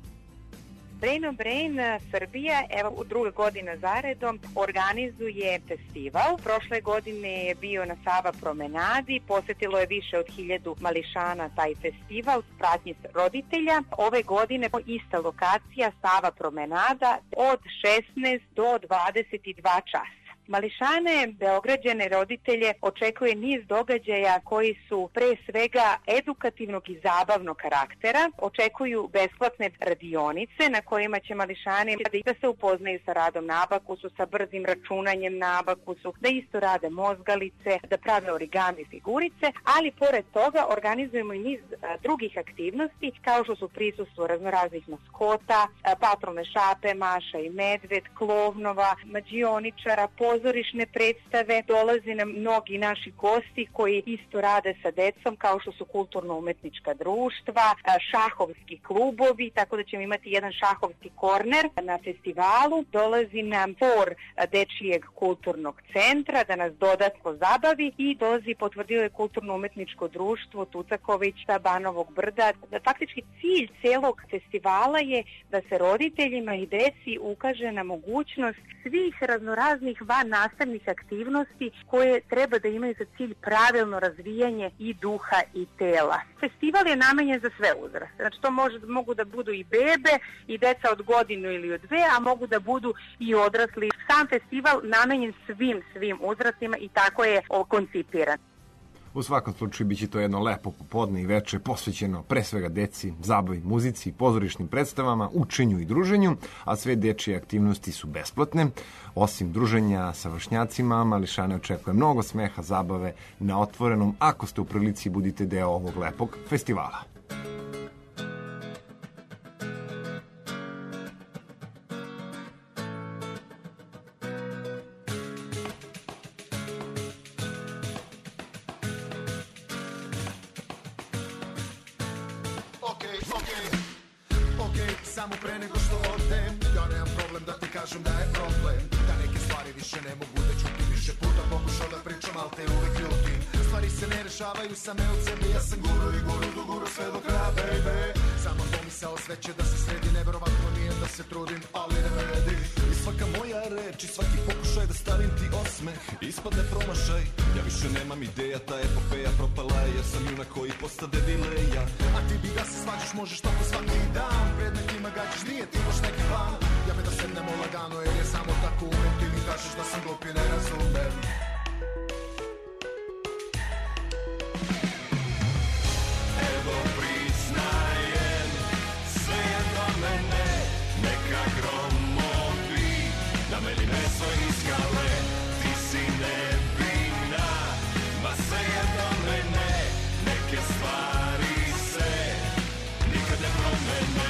Brain of Brain Srbija, evo u druga godina zaredom, organizuje festival. Prošle godine je bio na Sava promenadi, posetilo je više od hiljadu mališana taj festival, pratnji roditelja. Ove godine ista lokacija, Sava promenada, od šesnaest do dvadeset dva časa. Mališane, beograđane, roditelje očekuje niz događaja koji su pre svega edukativnog i zabavnog karaktera. Očekuju besplatne radionice na kojima će mališani da se upoznaju sa radom na abakusu, sa brzim računanjem na abakusu, da isto rade mozgalice, da prave origami figurice, ali pored toga organizujemo i niz drugih aktivnosti kao što su prisustvo raznoraznih maskota, patrolne šape, Maša i Medved, klovnova, mađioničara, pozorišne predstave, dolaze nam mnogi naši gosti koji isto rade sa decom kao što su kulturno-umetnička društva, šahovski klubovi, tako da ćemo imati jedan šahovski korner na festivalu. Dolazi nam for dečijeg kulturnog centra da nas dodatno zabavi i dolazi potvrdio je kulturno-umetničko društvo Tucaković sa Banovog Brda. Faktički cilj celog festivala je da se roditeljima i deci ukaže na mogućnost svih raznoraznih van nastavnih aktivnosti koje treba da imaju za cilj pravilno razvijanje i duha i tela. Festival je namenjen za sve uzraste. Znači to može, mogu da budu i bebe i deca od godinu ili od dve, a mogu da budu i odrasli. Sam festival namenjen svim, svim uzrastima i tako je koncipiran. U svakom slučaju biće to jedno lepo popodne i veče posvećeno pre svega deci, zabavi, muzici, pozorišnim predstavama, učenju i druženju, a sve dečije aktivnosti su besplatne. Osim druženja sa vršnjacima, mališane očekuje mnogo smeha, zabave na otvorenom, ako ste u prilici budite deo ovog lepog festivala. Samo pre nego što odem, ja nemam problem da ti kažem da je problem, da neke stvari više ne mogu da čutim. Više puta pokušao da pričam, al te uvek ljutim. Stvari se ne rešavaju same od sebe, ja sam guru i guru do guru sve do kraja, baby. Samo pomisao sve će da se sredi, neverovatno nije da se trudim, ali ne vredi. I svaka moja reč i svaki pokušaj da stavim ti osmeh ispadne promašaj. Ja više nemam ideja, ta epopeja propala je, jer sam junak koji postade dileja. A ti bi da se svađaš, možeš tako svaki dan, predmetima gađaš, nije ti baš neki plan. Ja me da sednemo lagano, jer je samo tako umem, ti mi kažeš da sam glup i ne razumem. Evo priznajem, sve je do mene, neka gromovi, na meni meso i skale, ti si nebina, ma sve je do mene, neke stvari se nikad ne promene.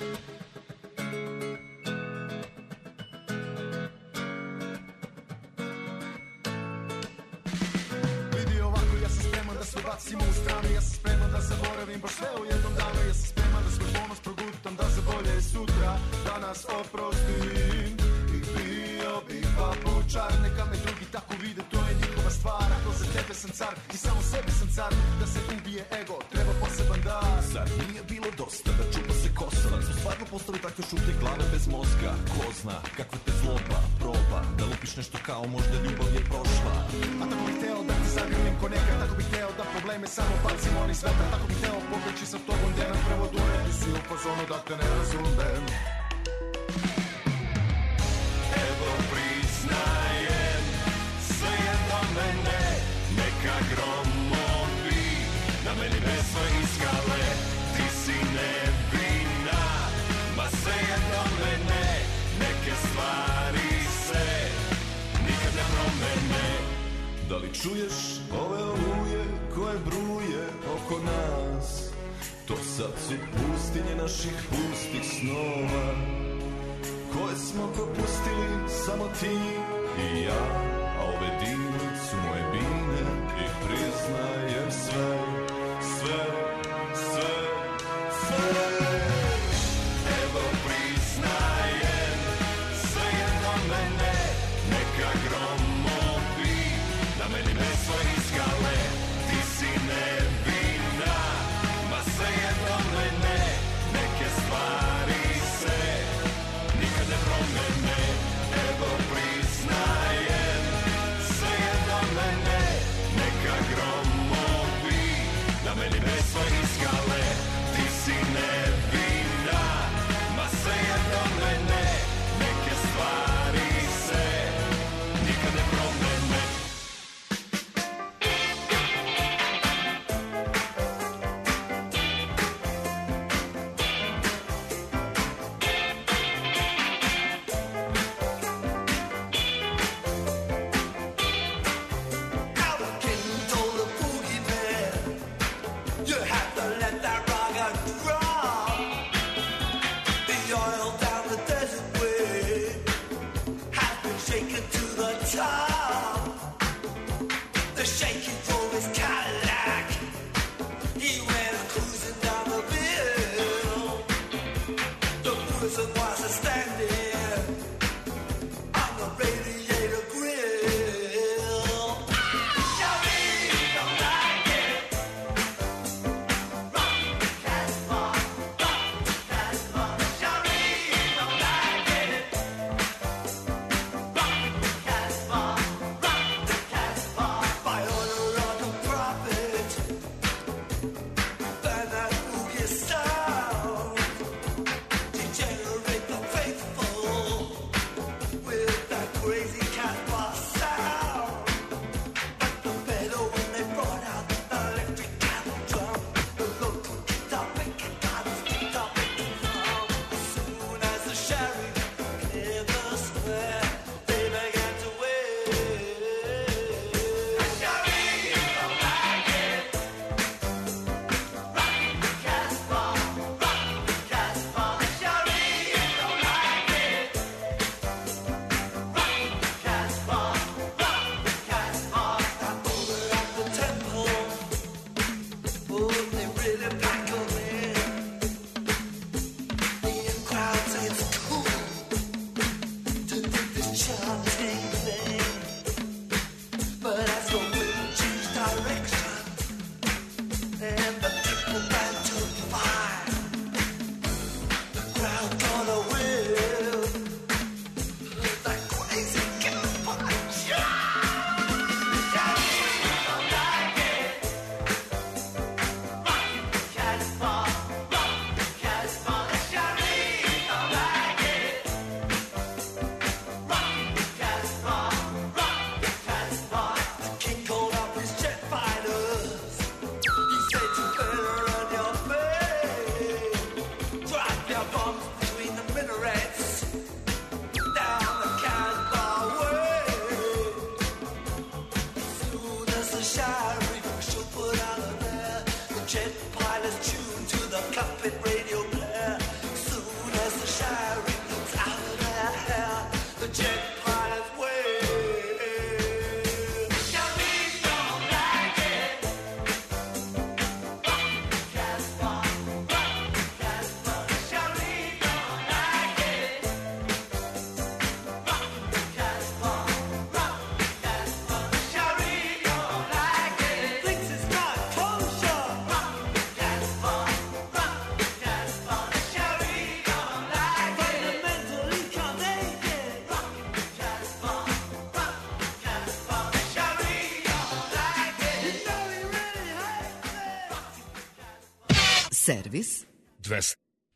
Sve bacimo u stranu, ja sam spreman da zaboravim baš sve u jednom danu. Ja sam spreman da svoj ponos progutam, da za bolje sutra danas oprostim. I bio bih papučar, neka me drugi tako vide, to je njihova stvar. Ako za tebe sam car i samo sebi sam car, da se ubije ego, treba poseban dar. Zar nije bilo dosta da čupa se kosa, da smo stvarno postali takve šuplje glave bez mozga. Ko zna kakva te zloba proba, da lupiš nešto kao možda ljubav je prošla. A tako bih hteo da ti zagrlim ko nekad, tako bih hteo da probleme samo bacim oni sveta. Tako bih hteo pobeći sa tobom gdje nam prvo dure, ti si u fazonu da te ne razumem. Evo priznajem, sve je do mene, neka gromovi, na meni meso i skale, ti si nebina, ma sve je do mene, neke stvari se nikad ne promene. Da li čuješ ove oluje koje bruje oko nas? To sad su pustinje naših pustih snova, koje smo propustili samo ti i ja. A ove dine su moje bine i priznajem sve, sve, sve, sve. Evo priznajem, sve jedno mene, neka gromovi, da meni meso iskale, ti si nevina, ma sve jedno mene, neke stvari se nikad ne promene. Evo priznajem, sve jedno mene, neka gromovi, da meni meso iskale, ti si nevina, ma sve jedno mene, neke stvari se nikad ne promene. You have to let that rock draw. The oil down the desert way has been shaken to the top. The shaking drove his Cadillac. He went cruising down the bill. The person was standing on the radiator grill. Shelby, don't like it. Servis dvesta.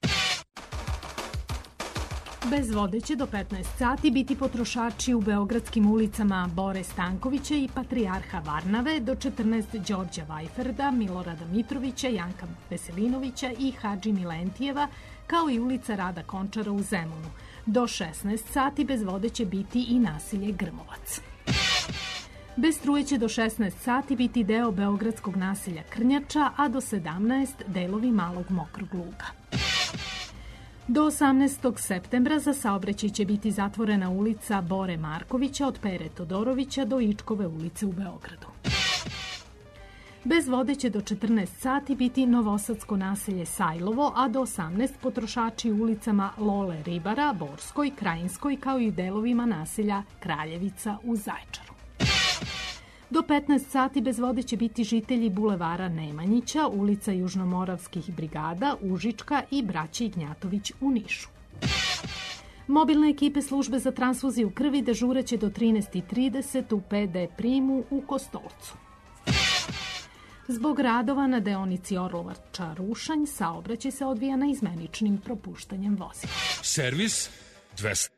Bez vode će do petnaest sati biti potrošači u beogradskim ulicama Bore Stankovića i Patrijarha Varnave, do četrnaest Đorđa Vajferda, Milorada Mitrovića, Janka Veselinovića i Hadži Milentijeva, kao i ulica Rada Končara u Zemunu. Do šesnaest sati bez vode će biti i naselje Grmovac. Bez struje će do šesnaest sati biti deo beogradskog naselja Krnjača, a do sedamnaest delovi Malog Mokrog Luga. Do osamnaestog septembra za saobraćaj će biti zatvorena ulica Bore Markovića od Pere Todorovića do Ičkove ulice u Beogradu. Bez vode će do četrnaest sati biti novosadsko naselje Sajlovo, a do osamnaest potrošači u ulicama Lole Ribara, Borskoj, Krajinskoj, kao i delovima naselja Kraljevica u Zaječaru. Do petnaest sati bez vode će biti žitelji bulevara Nemanjića, ulica Južnomoravskih brigada, Užička i braće Ignjatović u Nišu. Mobilne ekipe službe za transfuziju krvi dežuraće do trinaest i trideset u P D primu u Kostolcu. Zbog radova na deonici Orlovača-Rušanj saobraćaj se odvija na izmeničnim propuštanjem vozila. Servis dvesta.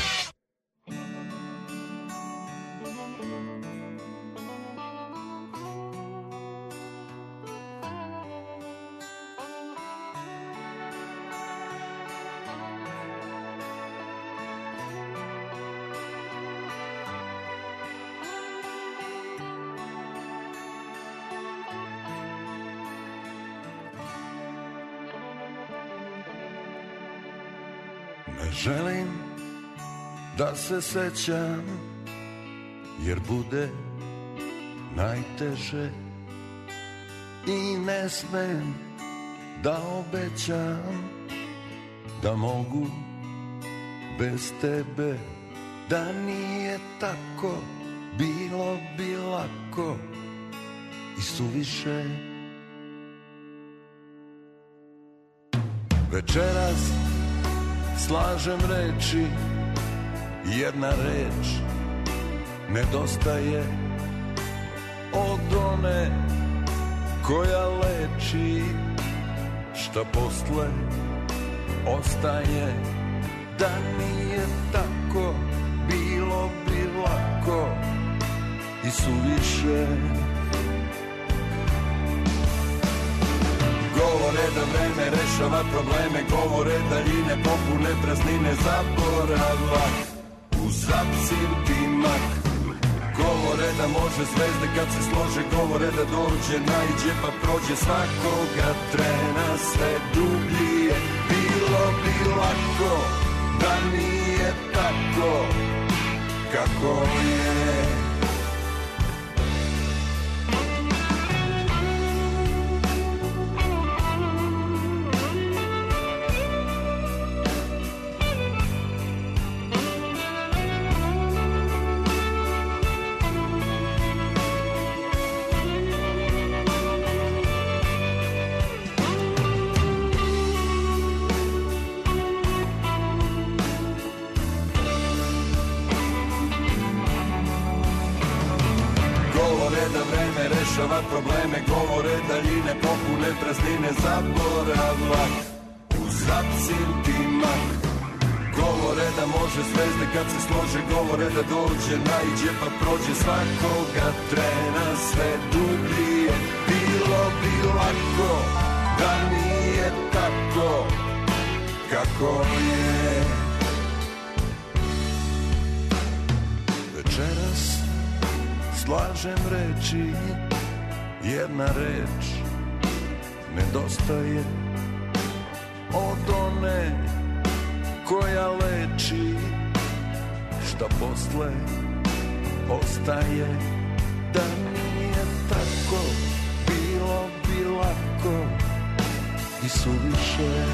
Ne želim da se sećam, jer bude najteže i ne smem da obećam da mogu bez tebe, da nije tako, bilo bi lako i suviše. Večeras slažem reči, jedna reč nedostaje od one koja leči, šta posle ostaje, da nije tako, bilo bi lako i suviše. Govore da vreme rešava probleme, govore daljine popune praznine, zaboravak uz apsintimak. Govore da može zvezde kad se slože, govore da dođe, naiđe pa prođe, svakoga trena sve dublje. Bilo bi lako da nije tako kako je. Rešava probleme, govore daljine popune praznine, zaboravak uz apsintimak. Govore da može zvezde kad se slože, govore da dođe, naiđe pa prođe, svakoga trena sve dublje. Bilo bi lako da nije tako kako je. Večeras slažem reči, jedna reč nedostaje od one koja leči, šta posle ostaje, da nije tako, bilo bi lako i suviše.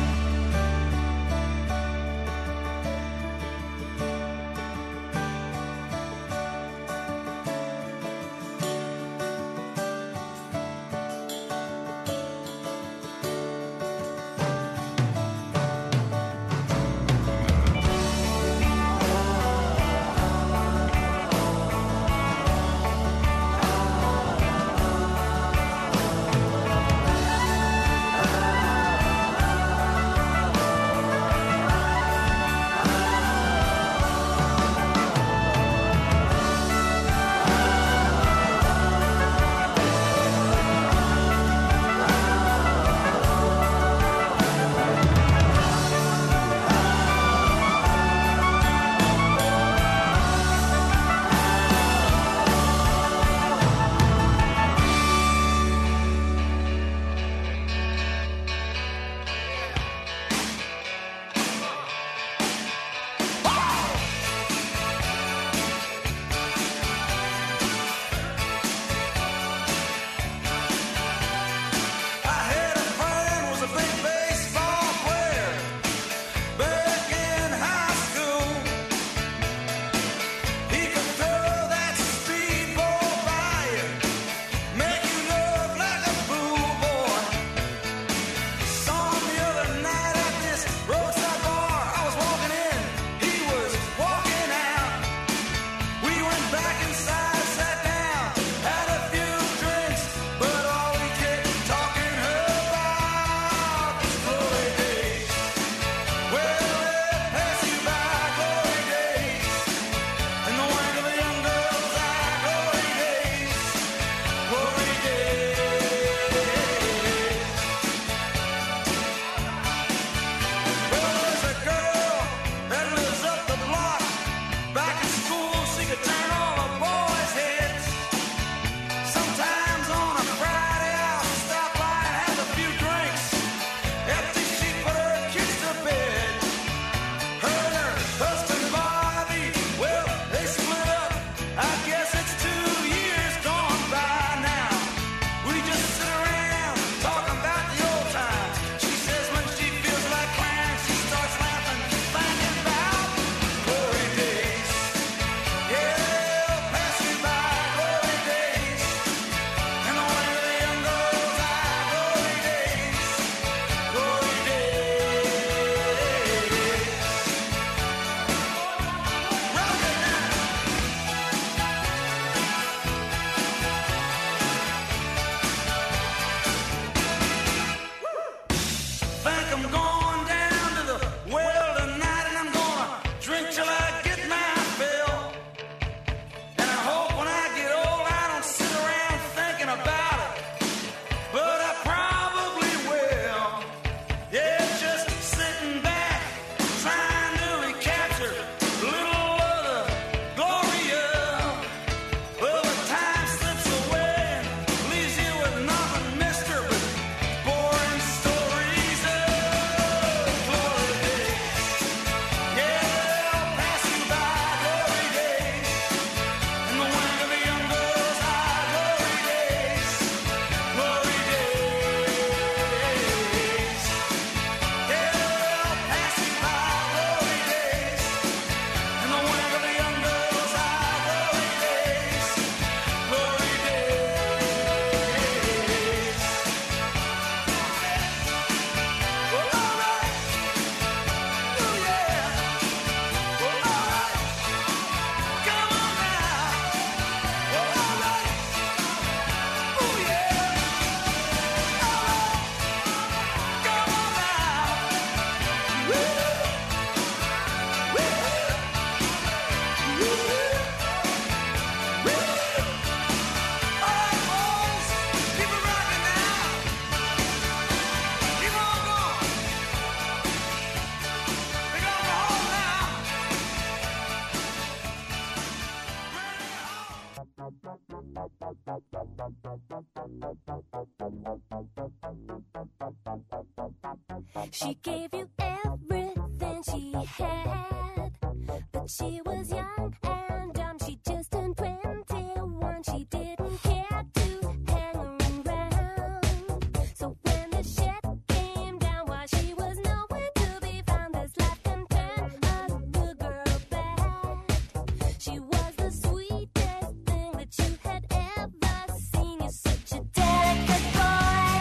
She gave you everything she had, but she was young and dumb. She just turned twenty-one. She didn't care to hang around. So when the shit came down, while she was nowhere to be found, this life can turn a good girl bad. She was the sweetest thing that you had ever seen. You're such a delicate boy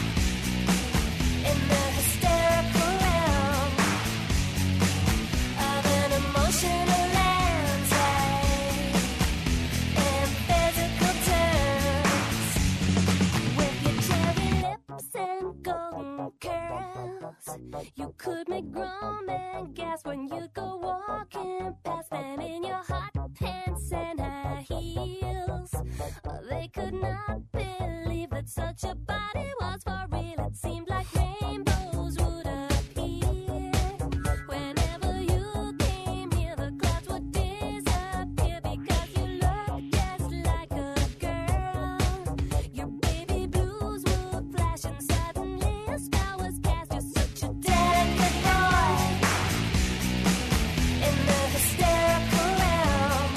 in the hysterical realm of an emotional landscape and physical terms. With your cherry lips and golden curls, you could make grown men gasp when you go walking past them in your hot pants and high heels. They could not believe that such a body was for real. It seemed like rainbows would appear whenever you came here. The clouds would disappear because you looked just like a girl. Your baby blues would flash and suddenly a spell was cast. You're such a delicate boy in the hysterical realm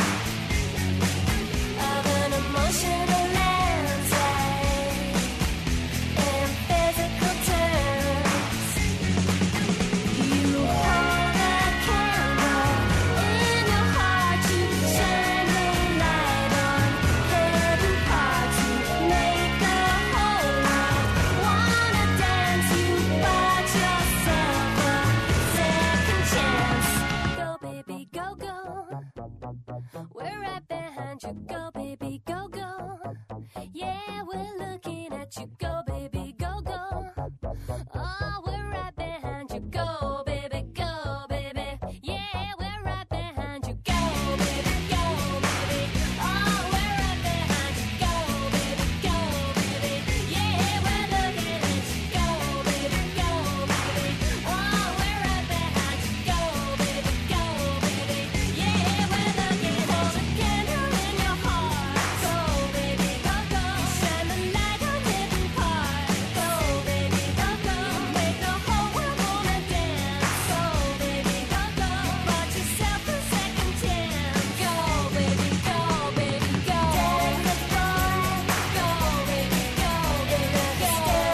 of an emotional landscape and physical terms. You hold a candle in your heart, you shine the light on hidden parts. You make the whole world wanna dance. You bought yourself a second chance. Go baby, go go. We're right behind you. Go baby, go go. Yeah, we're looking at you. Go baby, go go. Oh, we're right behind you. Go baby, go baby. Yeah, we're right behind you. Go baby, go baby. Oh, we're right behind you. Go baby, go baby. Yeah, we're looking at you. Go baby, go baby. Oh, we're right behind you. Go baby, go baby. Yeah, we're looking at you. Hold a candle in your heart. Go baby, go go. Shine the light on hidden parts. Go baby, go go. Make the whole world wanna dance. Go baby, go go. Bought yourself a second chance. Go baby, go baby, go. Delicate boy. Go baby, go baby, go.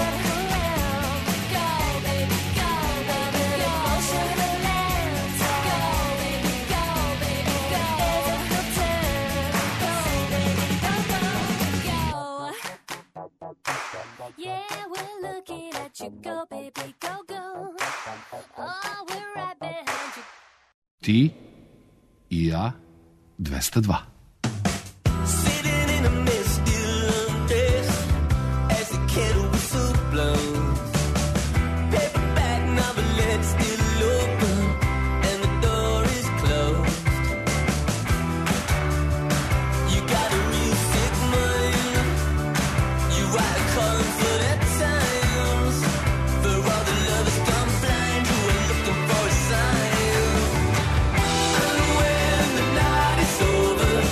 Go baby, go baby, go. Emotional landscape. Go baby, go baby, go. Physical terms. Go baby, go go, go. Yeah, we're looking at you. Go baby, go go. Oh, we're right behind you. Ti i ja dvesta dva. Sitting in a misty dress as the kettle whistle blows. Paperback novelette still open and the door is closed. You got a real sick mind. You write a column for that Times for all the lovers gone blind who are looking for a sign. And when the night is over,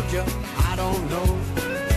you, I don't know.